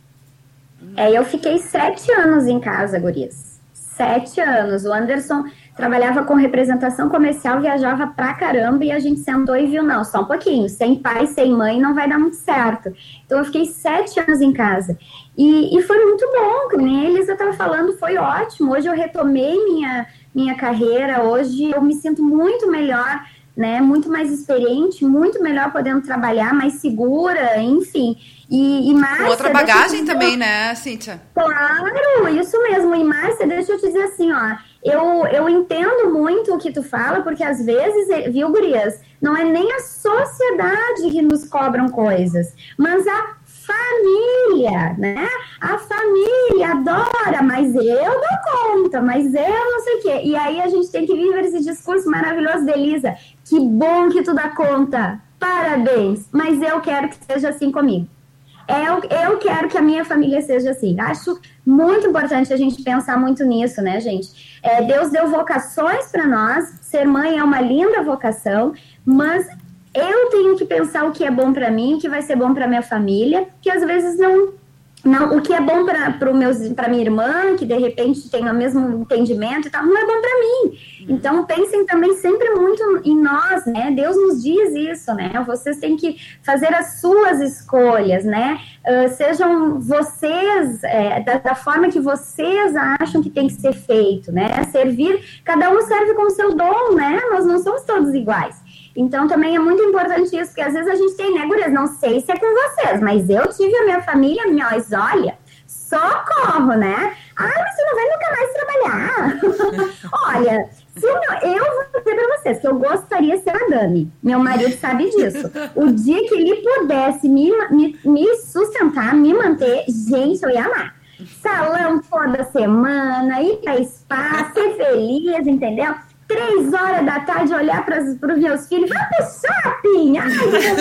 É, eu fiquei sete anos em casa, gurias. Sete anos. O Anderson trabalhava com representação comercial, viajava pra caramba e a gente sentou e viu, não, só um pouquinho, sem pai, sem mãe, não vai dar muito certo. Então, eu fiquei sete anos em casa. E, e foi muito bom, que nem a Elisa estava falando, foi ótimo. Hoje eu retomei minha, minha carreira, hoje eu me sinto muito melhor, né, muito mais experiente, muito melhor podendo trabalhar, mais segura, enfim. E, e Márcia, outra bagagem também, né, Cíntia? Claro, isso mesmo. E Márcia, deixa eu te dizer assim, ó, eu, eu entendo muito o que tu fala, porque às vezes, viu, gurias, não é nem a sociedade que nos cobram coisas, mas a família, né? A família adora, mas eu dou conta, mas eu não sei o quê. E aí a gente tem que viver esse discurso maravilhoso de Elisa. Que bom que tu dá conta, parabéns, mas eu quero que seja assim comigo. Eu, eu quero que a minha família seja assim. Acho muito importante a gente pensar muito nisso, né, gente? É, Deus deu vocações para nós, ser mãe é uma linda vocação, mas eu tenho que pensar o que é bom para mim, o que vai ser bom para minha família, que às vezes não... Não, o que é bom para minha irmã, que de repente tem o mesmo entendimento e tal, não é bom para mim. Então, pensem também sempre muito em nós, né? Deus nos diz isso, né? Vocês têm que fazer as suas escolhas, né? Uh, sejam vocês, é, da, da forma que vocês acham que tem que ser feito, né? Servir, cada um serve com o seu dom, né? Nós não somos todos iguais. Então, também é muito importante isso, porque às vezes a gente tem, né, gurias? Não sei se é com vocês, mas eu tive a minha família, mas olha, socorro, né? Ah, mas você não vai nunca mais trabalhar. Olha, se eu, eu vou dizer pra vocês que eu gostaria de ser madame. Meu marido sabe disso. O dia que ele pudesse me, me, me sustentar, me manter, gente, eu ia amar. Salão toda semana, ir pra spa, ser feliz, entendeu? Três horas da tarde, olhar para os meus filhos, vai pro shopping! Ai,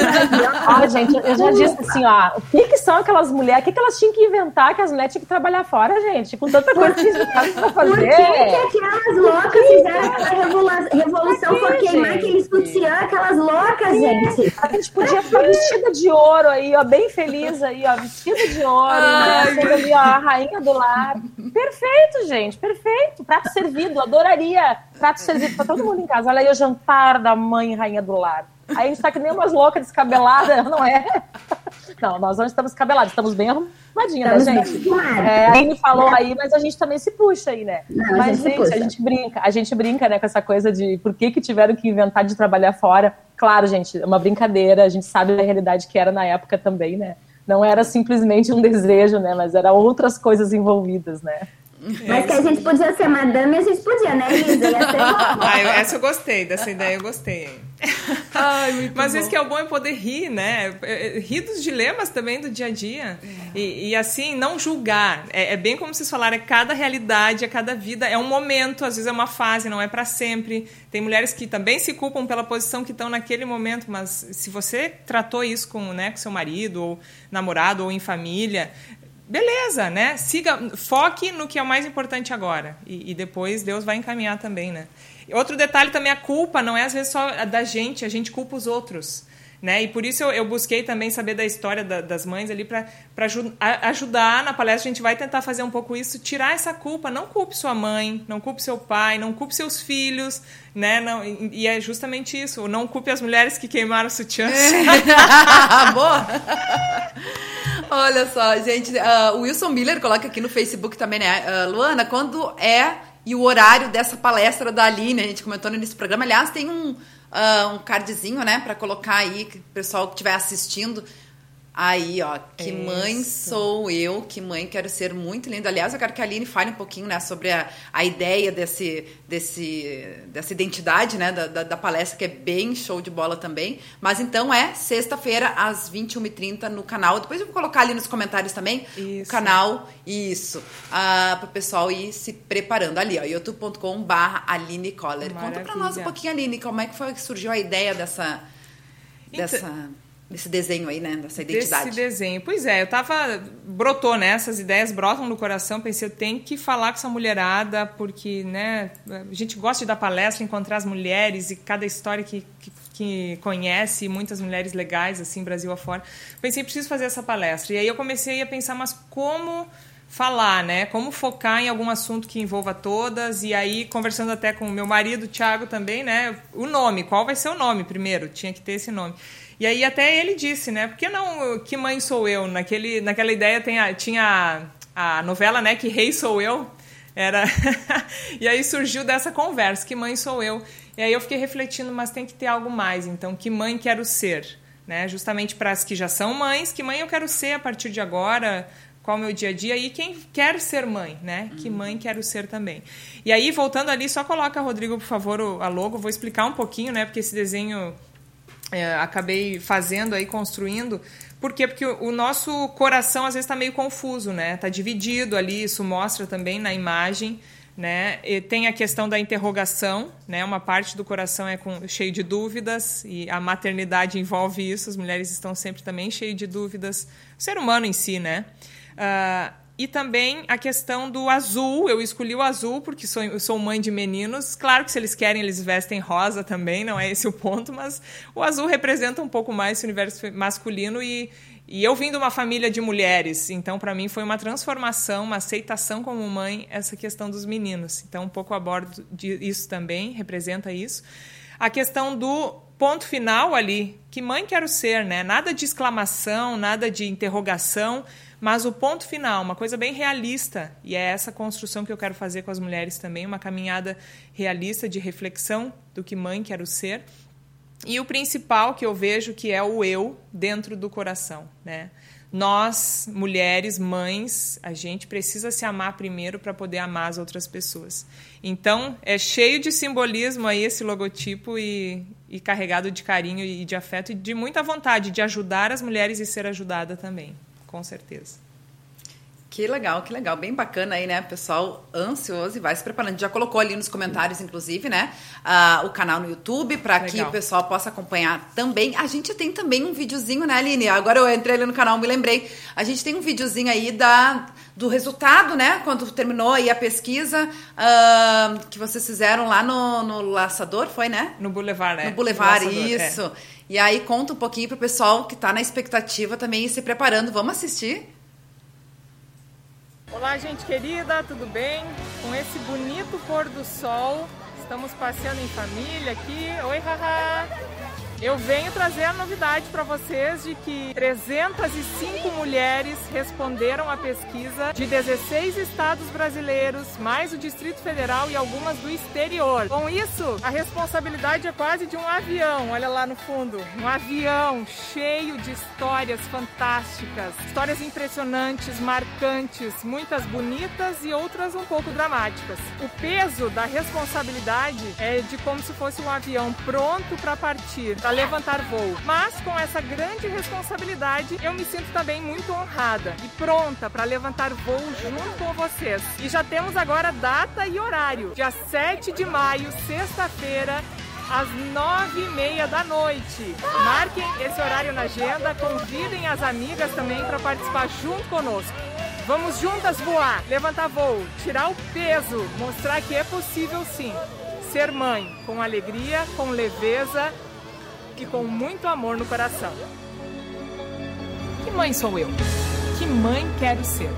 ó, gente, eu já disse assim, ó, o que que são aquelas mulheres, o que que elas tinham que inventar, que as mulheres tinham que trabalhar fora, gente, com tanta coisa que eles pra fazer. Por que que aquelas loucas fizeram aquela revolu- revolução por queimar aquele sutiã, aquelas loucas, sim, gente? A gente podia ficar vestida de ouro aí, ó, bem feliz aí, ó, vestida de ouro, né, sendo ali, ó, a rainha do lar. Perfeito, gente, perfeito. Prato servido, adoraria prato servido pra todo mundo em casa. Olha aí o jantar da mãe rainha do lar. Aí a gente tá que nem umas loucas descabeladas, não é? Não, nós não estamos descabeladas, estamos bem arrumadinhas, né, gente? É, a Aline falou aí, mas a gente também se puxa aí, né? Não, mas, a gente, gente, a gente brinca, a gente brinca, né, com essa coisa de por que que tiveram que inventar de trabalhar fora. Claro, gente, é uma brincadeira, a gente sabe a realidade que era na época também, né? Não era simplesmente um desejo, né? Mas eram outras coisas envolvidas, né? Mas que a gente podia ser madame, a gente podia, né, Elisa? Ia ser ah, eu, essa eu gostei, dessa ideia eu gostei. Ai, muito Mas bom. isso que é o bom é poder rir, né? Rir dos dilemas também do dia a dia. É. E, e assim, não julgar. É, é bem como vocês falaram, é cada realidade, é cada vida, é um momento, às vezes é uma fase, não é para sempre. Tem mulheres que também se culpam pela posição que estão naquele momento, mas se você tratou isso com, né, com seu marido, ou namorado, ou em família... Beleza, né? Siga, foque no que é o mais importante agora. E, e depois Deus vai encaminhar também, né? Outro detalhe também, a culpa não é às vezes só da gente, a gente culpa os outros, né? E por isso eu, eu busquei também saber da história da, das mães ali para aju- ajudar na palestra. A gente vai tentar fazer um pouco isso, tirar essa culpa. Não culpe sua mãe, não culpe seu pai, não culpe seus filhos, né? Não, e, e é justamente isso. Não culpe as mulheres que queimaram o sutiã. Boa! Olha só, gente, uh, o Wilson Miller coloca aqui no Facebook também, né? Uh, Luana, quando é e o horário dessa palestra da Aline? A gente comentou nesse programa. Aliás, tem um, uh, um cardzinho, né, para colocar aí, que o pessoal que estiver assistindo. Aí, ó, que Isso. mãe sou eu, que mãe quero ser, muito linda. Aliás, eu quero que a Aline fale um pouquinho, né, sobre a, a ideia desse, desse, dessa identidade, né, da, da, da palestra, que é bem show de bola também. Mas então é sexta-feira, às vinte e uma e trinta, no canal. Depois eu vou colocar ali nos comentários também isso. o canal, isso, uh, para o pessoal ir se preparando. Ali, ó, youtube ponto com barra Aline Coller. Conta para nós um pouquinho, Aline, como é que foi que surgiu a ideia dessa... dessa... Então... Desse desenho aí, né? Dessa identidade. Desse desenho. Pois é, eu tava... Brotou, né? Essas ideias brotam no coração. Pensei, eu tenho que falar com essa mulherada, porque, né? A gente gosta de dar palestra, encontrar as mulheres e cada história que, que, que conhece, muitas mulheres legais, assim, Brasil afora. Pensei, preciso fazer essa palestra. E aí eu comecei a pensar, mas como... falar, né? Como focar em algum assunto que envolva todas. E aí, conversando até com o meu marido, o Thiago, também, né? O nome, qual vai ser o nome primeiro? Tinha que ter esse nome. E aí até ele disse, né? Por que não Que Mãe Sou Eu? Naquele, naquela ideia tem a, tinha a, a novela, né? Que Rei Sou Eu. Era... e aí surgiu dessa conversa, que mãe sou eu? E aí eu fiquei refletindo, mas tem que ter algo mais. Então, que mãe quero ser? Né? Justamente para as que já são mães, que mãe eu quero ser a partir de agora... qual o meu dia a dia, e quem quer ser mãe, né? Que mãe quero ser também. E aí, voltando ali, só coloca, Rodrigo, por favor, a logo, vou explicar um pouquinho, né? Porque esse desenho é, acabei fazendo aí, construindo. Por quê? Porque o nosso coração, às vezes, está meio confuso, né? Está dividido ali, isso mostra também na imagem, né? E tem a questão da interrogação, né? Uma parte do coração é com, cheio de dúvidas, e a maternidade envolve isso, as mulheres estão sempre também cheias de dúvidas, o ser humano em si, né? Uh, E também a questão do azul. Eu escolhi o azul porque sou, eu sou mãe de meninos. Claro que se eles querem, eles vestem rosa também, não é esse o ponto, mas o azul representa um pouco mais esse universo masculino e, e eu vim de uma família de mulheres, então para mim foi uma transformação, uma aceitação como mãe, essa questão dos meninos. Então um pouco abordo isso também, representa isso. A questão do ponto final ali, que mãe quero ser, né? Nada de exclamação, nada de interrogação, mas o ponto final, uma coisa bem realista, e é essa construção que eu quero fazer com as mulheres também, uma caminhada realista de reflexão do que mãe quero ser. E o principal que eu vejo que é o eu dentro do coração, né? Nós, mulheres, mães, a gente precisa se amar primeiro para poder amar as outras pessoas. Então, é cheio de simbolismo aí esse logotipo e, e carregado de carinho e de afeto e de muita vontade de ajudar as mulheres e ser ajudada também. Com certeza. Que legal, que legal. Bem bacana aí, né? Pessoal ansioso e vai se preparando. Já colocou ali nos comentários, inclusive, né? Uh, o canal no YouTube, para que o pessoal possa acompanhar também. A gente tem também um videozinho, né, Aline? Agora eu entrei ali no canal, me lembrei. A gente tem um videozinho aí da, do resultado, né? Quando terminou aí a pesquisa uh, que vocês fizeram lá no, no Laçador, foi, né? No Boulevard, né? No Boulevard, no Laçador, isso. É. E aí conta um pouquinho pro pessoal que tá na expectativa também e se preparando. Vamos assistir? Olá, gente querida, tudo bem? Com esse bonito pôr do sol, estamos passeando em família aqui. Oi, haha! Eu venho trazer a novidade para vocês de que trezentas e cinco mulheres responderam à pesquisa de dezesseis estados brasileiros, mais o Distrito Federal e algumas do exterior. Com isso, a responsabilidade é quase de um avião, olha lá no fundo, um avião cheio de histórias fantásticas, histórias impressionantes, marcantes, muitas bonitas e outras um pouco dramáticas. O peso da responsabilidade é de como se fosse um avião pronto para partir, para levantar voo. Mas com essa grande responsabilidade, eu me sinto também muito honrada e pronta para levantar voo junto com vocês. E já temos agora data e horário. Dia sete de maio, sexta-feira, às nove e meia da noite. Marquem esse horário na agenda, convidem as amigas também para participar junto conosco. Vamos juntas voar, levantar voo, tirar o peso, mostrar que é possível sim ser mãe com alegria, com leveza e com muito amor no coração. Que mãe sou eu? Que mãe quero ser?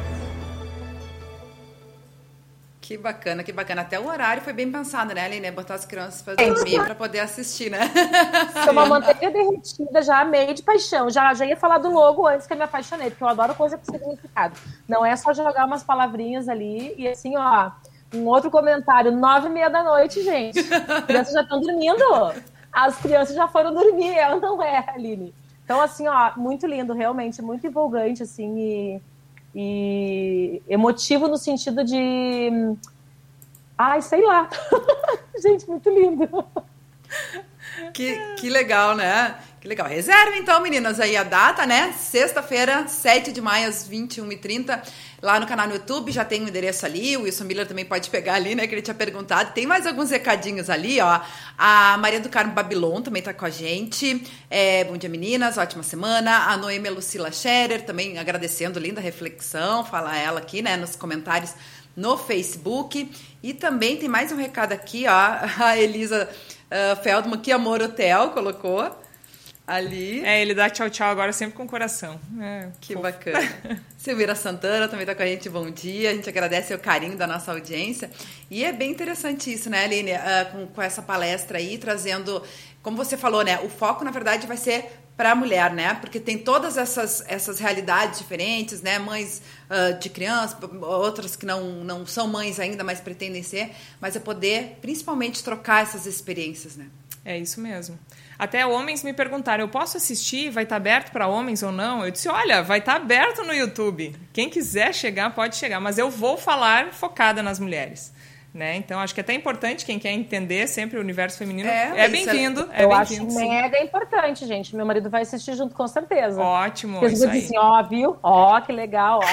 Que bacana, que bacana. Até o horário foi bem pensado, né, Aline? Botar as crianças para dormir para poder assistir, né? Sou uma manteiga derretida, já amei de paixão. Já, já ia falar do logo antes que eu me apaixonei, porque eu adoro coisa com significado. Não é só jogar umas palavrinhas ali e assim, ó, um outro comentário, nove e meia da noite, gente. As crianças já estão dormindo. As crianças já foram dormir, ela não é, Aline. Então, assim, ó, muito lindo, realmente, muito empolgante, assim, e, e emotivo no sentido de... Ai, sei lá. Gente, muito lindo. Que, que legal, né? Que legal. Reserva, então, meninas, aí a data, né? Sexta-feira, sete de maio, às vinte e uma e trinta, lá no canal no YouTube, já tem o endereço ali, o Wilson Miller também pode pegar ali, né, que ele tinha perguntado. Tem mais alguns recadinhos ali, ó. A Maria do Carmo Babilon também tá com a gente. É, bom dia, meninas, ótima semana. A Noêmia Lucila Scherer também agradecendo, linda reflexão, fala ela aqui, né, nos comentários no Facebook. E também tem mais um recado aqui, ó, a Elisa uh, Feldman, que Amor Hotel, colocou ali. É, ele dá tchau, tchau agora sempre com o coração. É, que fofo. bacana. Silvira Santana também tá com a gente, bom dia. A gente agradece o carinho da nossa audiência. E é bem interessante isso, né, Aline? Uh, com, com essa palestra aí, trazendo, como você falou, né? O foco, na verdade, vai ser para a mulher, né? Porque tem todas essas, essas realidades diferentes, né? Mães uh, de crianças, outras que não, não são mães ainda, mas pretendem ser. Mas é poder, principalmente, trocar essas experiências, né? É isso mesmo. Até homens me perguntaram, eu posso assistir? Vai estar aberto para homens ou não? Eu disse, olha, vai estar aberto no YouTube. Quem quiser chegar, pode chegar. Mas eu vou falar focada nas mulheres. Né? Então, acho que é até importante, quem quer entender sempre o universo feminino, é, é bem-vindo. É eu bem acho mega importante, gente. Meu marido vai assistir junto, com certeza. Ótimo, Porque isso aí. Assim, ó, viu? Ó, que legal, olha só.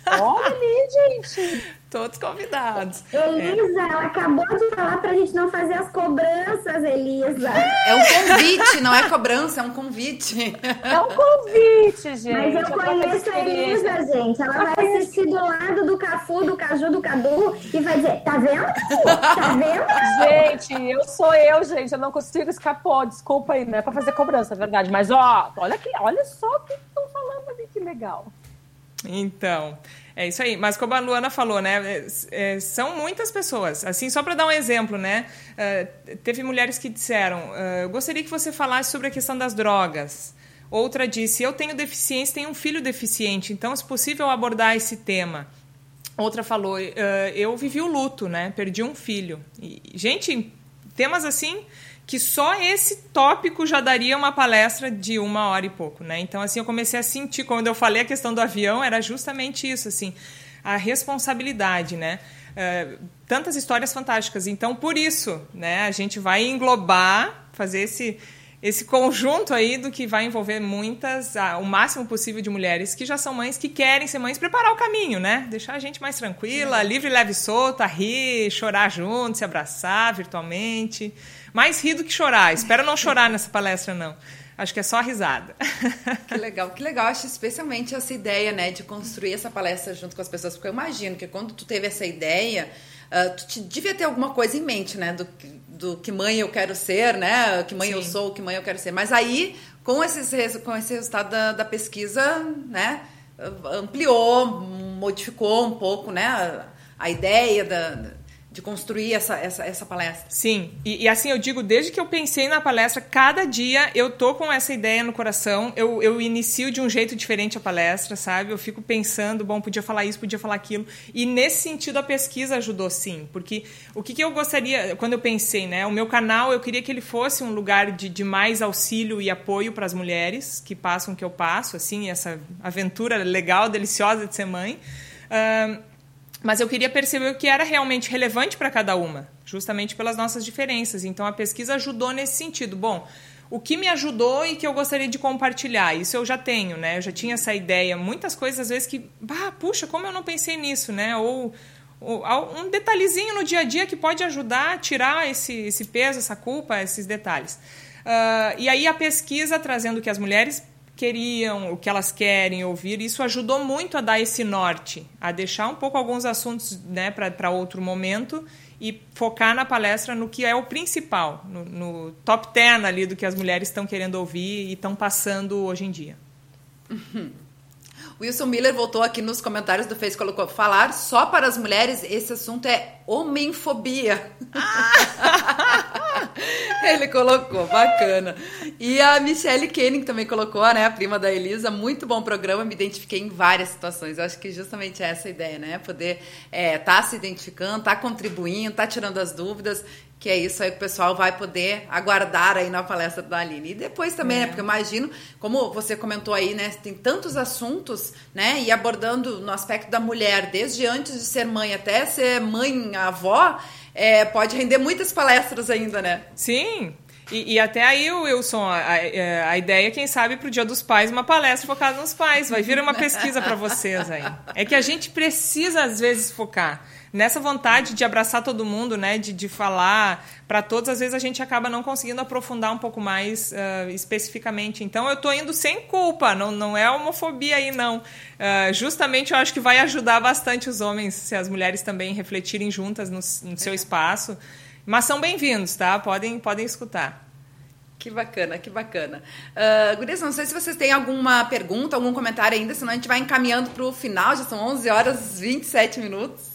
Olha ali, gente. Todos convidados. Elisa, é. ela acabou de falar pra gente não fazer as cobranças, Elisa. É um convite, não é cobrança, é um convite. É um convite, gente. Mas eu conheço a Elisa, gente. Ela vai assistir do lado do Cafu, do Caju, do Cadu e vai dizer, tá vendo, Cafu? Tá vendo? Gente, eu sou eu, gente. Eu não consigo escapar. Desculpa aí, não é pra fazer cobrança, é verdade. Mas, ó, olha, que, olha só o que estão falando ali, que legal. Então, é isso aí. Mas como a Luana falou, né, é, é, são muitas pessoas. Assim, só para dar um exemplo, né, uh, teve mulheres que disseram, uh, eu gostaria que você falasse sobre a questão das drogas. Outra disse, eu tenho deficiência, tenho um filho deficiente, então, se possível, abordar esse tema. Outra falou, uh, eu vivi o luto, né, perdi um filho. E, gente, temas assim... que só esse tópico já daria uma palestra de uma hora e pouco, né? Então, assim, eu comecei a sentir, quando eu falei a questão do avião, era justamente isso, assim, a responsabilidade, né? Uh, tantas histórias fantásticas. Então, por isso, né, a gente vai englobar, fazer esse, esse conjunto aí do que vai envolver muitas, ah, o máximo possível de mulheres que já são mães, que querem ser mães, preparar o caminho, né? Deixar a gente mais tranquila, livre, leve e solta, rir, chorar junto, se abraçar virtualmente... Mais rir do que chorar. Espero não chorar nessa palestra, não. Acho que é só a risada. Que legal, que legal. Acho especialmente essa ideia, né, de construir essa palestra junto com as pessoas, porque eu imagino que quando tu teve essa ideia, uh, tu te, devia ter alguma coisa em mente, né, do, do que mãe eu quero ser, né, que mãe Sim. eu sou, que mãe eu quero ser. Mas aí, com, esses, com esse resultado da, da pesquisa, né, ampliou, modificou um pouco, né, a, a ideia da... de construir essa, essa, essa palestra. Sim, e, e assim eu digo, desde que eu pensei na palestra, cada dia eu tô com essa ideia no coração, eu, eu inicio de um jeito diferente a palestra, sabe? Eu fico pensando, bom, podia falar isso, podia falar aquilo, e nesse sentido a pesquisa ajudou sim, porque o que, que eu gostaria, quando eu pensei, né, o meu canal, eu queria que ele fosse um lugar de, de mais auxílio e apoio para as mulheres que passam o que eu passo, assim, essa aventura legal, deliciosa de ser mãe, uh, mas eu queria perceber o que era realmente relevante para cada uma, justamente pelas nossas diferenças. Então, a pesquisa ajudou nesse sentido. Bom, o que me ajudou e que eu gostaria de compartilhar, isso eu já tenho, né? Eu já tinha essa ideia. Muitas coisas, às vezes, que... Bah, puxa, como eu não pensei nisso, né? Ou, ou um detalhezinho no dia a dia que pode ajudar a tirar esse, esse peso, essa culpa, esses detalhes. Uh, e aí, a pesquisa, trazendo o que as mulheres... queriam, o que elas querem ouvir, isso ajudou muito a dar esse norte, a deixar um pouco alguns assuntos, né, para outro momento e focar na palestra no que é o principal, no, no top dez ali do que as mulheres estão querendo ouvir e estão passando hoje em dia. Uhum. Wilson Miller voltou aqui nos comentários do Face, colocou, falar só para as mulheres, esse assunto é homenfobia. Ele colocou, bacana. E a Michelle Koenig também colocou, né, a prima da Elisa, muito bom programa, me identifiquei em várias situações. Eu acho que justamente é essa a ideia, né, poder é, tá se identificando, tá contribuindo, tá tirando as dúvidas, que é isso aí que o pessoal vai poder aguardar aí na palestra da Aline. E depois também, é. né, porque eu imagino, como você comentou aí, né, tem tantos assuntos, né, e abordando no aspecto da mulher, desde antes de ser mãe até ser mãe, avó, é, pode render muitas palestras ainda, né? Sim, e, e até aí, Wilson, a, a, a ideia, quem sabe, para o Dia dos Pais, uma palestra focada nos pais, vai vir uma pesquisa para vocês aí. É que a gente precisa, às vezes, focar nessa vontade de abraçar todo mundo, né, de, de falar para todos, às vezes a gente acaba não conseguindo aprofundar um pouco mais uh, especificamente. Então, eu estou indo sem culpa, não, não é homofobia aí, não. Uh, justamente, eu acho que vai ajudar bastante os homens, se as mulheres também refletirem juntas no, no seu espaço. Mas são bem-vindos, tá? Podem, podem escutar. Que bacana, que bacana. Uh, Gurias, não sei se vocês têm alguma pergunta, algum comentário ainda, senão a gente vai encaminhando para o final, já são onze horas e vinte e sete minutos.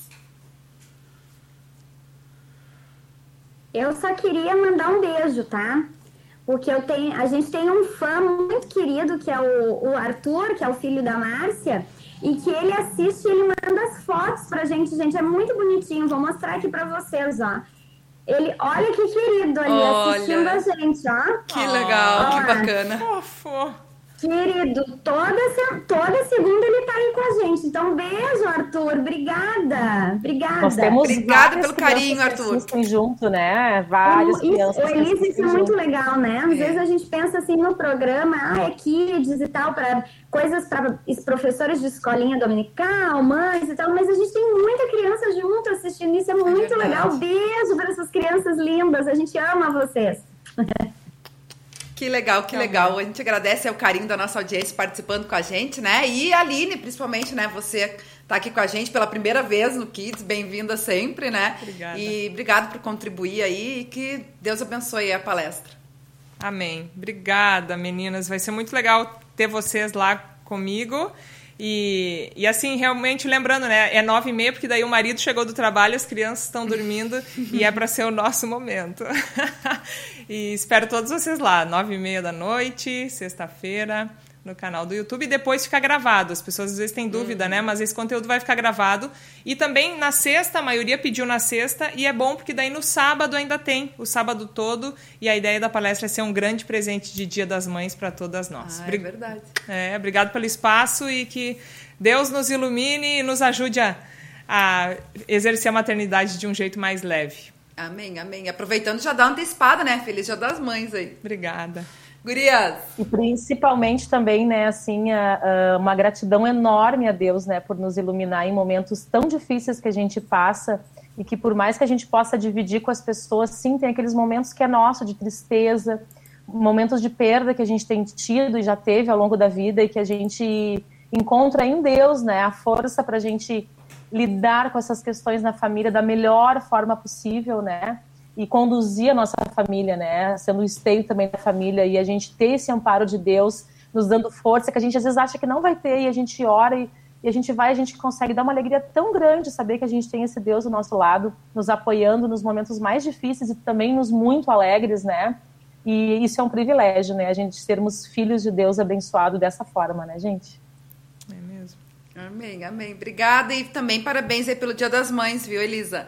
Eu só queria mandar um beijo, tá? Porque eu tenho, a gente tem um fã muito querido, que é o, o Arthur, que é o filho da Márcia, e que ele assiste e ele manda as fotos pra gente. Gente, é muito bonitinho. Vou mostrar aqui pra vocês, ó. Ele, olha que querido ali, olha, assistindo a gente, ó. Que legal, ó, que bacana. Fofo. Querido, toda, toda segunda ele tá aí com a gente. Então, beijo, Arthur. Obrigada. Obrigada. Nós temos Obrigada pelo carinho, Arthur. Assistem junto, né? Várias isso, crianças. Elisa, isso é junto. muito legal, né? Às é. vezes a gente pensa assim no programa, ah, é kids e tal, para coisas para professores de escolinha dominical, mães e tal, mas a gente tem muita criança junto assistindo. Isso é muito é legal. Beijo para essas crianças lindas. A gente ama vocês. Que legal, que legal. A gente agradece o carinho da nossa audiência participando com a gente, né? E a Aline, principalmente, né? Você tá aqui com a gente pela primeira vez no Kids. Bem-vinda sempre, né? Obrigada. E obrigado por contribuir aí e que Deus abençoe a palestra. Amém. Obrigada, meninas. Vai ser muito legal ter vocês lá comigo. E, e assim, realmente lembrando, né? É nove e meia, porque daí o marido chegou do trabalho, as crianças estão dormindo e é para ser o nosso momento. E espero todos vocês lá, nove e meia da noite, sexta-feira, no canal do YouTube. E depois fica gravado. As pessoas às vezes têm dúvida, uhum. né? Mas esse conteúdo vai ficar gravado. E também na sexta, a maioria pediu na sexta. E é bom porque daí no sábado ainda tem, o sábado todo. E a ideia da palestra é ser um grande presente de Dia das Mães para todas nós. Ah, Bri- é verdade. É, obrigado pelo espaço e que Deus nos ilumine e nos ajude a, a exercer a maternidade de um jeito mais leve. Amém, amém. Aproveitando, já dá uma antecipada, né? Feliz Dia das Mães aí. Obrigada. Gurias. E principalmente também, né, assim, a, a, uma gratidão enorme a Deus, né, por nos iluminar em momentos tão difíceis que a gente passa e que por mais que a gente possa dividir com as pessoas, sim, tem aqueles momentos que é nosso, de tristeza, momentos de perda que a gente tem tido e já teve ao longo da vida e que a gente encontra em Deus, né, a força para a gente lidar com essas questões na família da melhor forma possível, né, e conduzir a nossa família, né, sendo o esteio também da família, e a gente ter esse amparo de Deus nos dando força, que a gente às vezes acha que não vai ter, e a gente ora, e, e a gente vai, a gente consegue dar uma alegria tão grande saber que a gente tem esse Deus do nosso lado, nos apoiando nos momentos mais difíceis e também nos muito alegres, né, e isso é um privilégio, né, a gente sermos filhos de Deus abençoado dessa forma, né, gente? É mesmo. Amém, amém. Obrigada e também parabéns aí pelo Dia das Mães, viu, Elisa?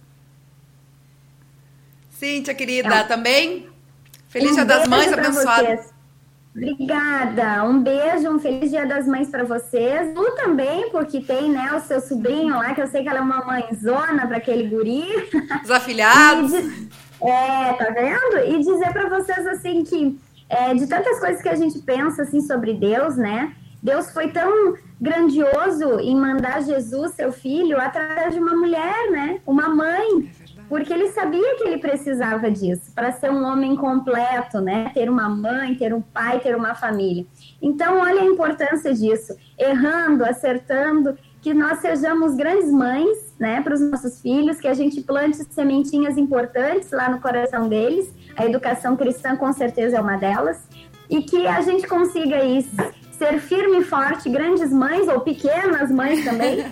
Cíntia, querida, é. também? Feliz um Dia das Mães, abençoado. Vocês. Obrigada. Um beijo, um feliz Dia das Mães para vocês. Tu também, porque tem, né, o seu sobrinho lá, que eu sei que ela é uma mãezona para aquele guri. Os afilhados. Diz... É, tá vendo? E dizer para vocês, assim, que é, de tantas coisas que a gente pensa, assim, sobre Deus, né? Deus foi tão grandioso em mandar Jesus, seu filho, através de uma mulher, né? Uma mãe. Porque ele sabia que ele precisava disso, para ser um homem completo, né? Ter uma mãe, ter um pai, ter uma família. Então, olha a importância disso. Errando, acertando, que nós sejamos grandes mães, né? Para os nossos filhos, que a gente plante sementinhas importantes lá no coração deles. A educação cristã, com certeza, é uma delas. E que a gente consiga isso. Ser firme e forte, grandes mães, ou pequenas mães também.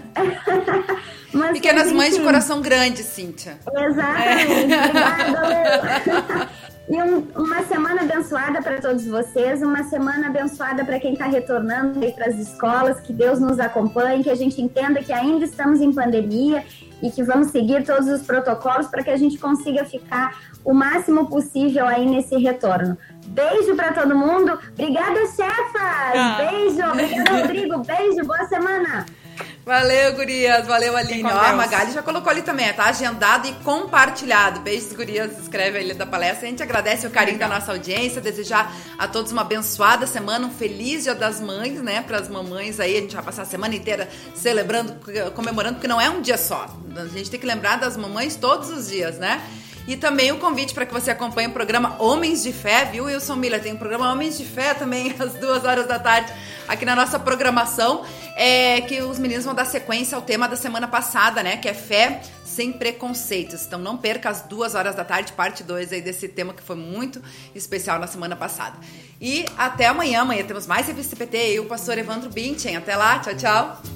Mas pequenas gente... mães de coração grande, Cíntia. Exatamente. É. Obrigada, Leu. E um, uma semana abençoada para todos vocês, uma semana abençoada para quem está retornando aí para as escolas, que Deus nos acompanhe, que a gente entenda que ainda estamos em pandemia e que vamos seguir todos os protocolos para que a gente consiga ficar o máximo possível aí nesse retorno. Beijo para todo mundo. Obrigada, chefas. Ah. Beijo. Obrigada, Rodrigo. Beijo. Boa semana. Valeu, gurias. Valeu, Aline. Ó, a Magali já colocou ali também, tá agendado e compartilhado. Beijos, gurias. Escreve aí da palestra. A gente agradece o carinho Legal. da nossa audiência, desejar a todos uma abençoada semana, um feliz Dia das Mães, né? Para as mamães aí. A gente vai passar a semana inteira celebrando, comemorando, porque não é um dia só. A gente tem que lembrar das mamães todos os dias, né? E também o convite para que você acompanhe o programa Homens de Fé, viu, Wilson Miller? Tem o programa Homens de Fé também, às duas horas da tarde, aqui na nossa programação, é, que os meninos vão dar sequência ao tema da semana passada, né? Que é Fé Sem Preconceitos. Então não perca às duas horas da tarde, parte dois aí desse tema que foi muito especial na semana passada. E até amanhã, amanhã temos mais Revista C P T e o pastor Evandro Binchen. Até lá, tchau, tchau.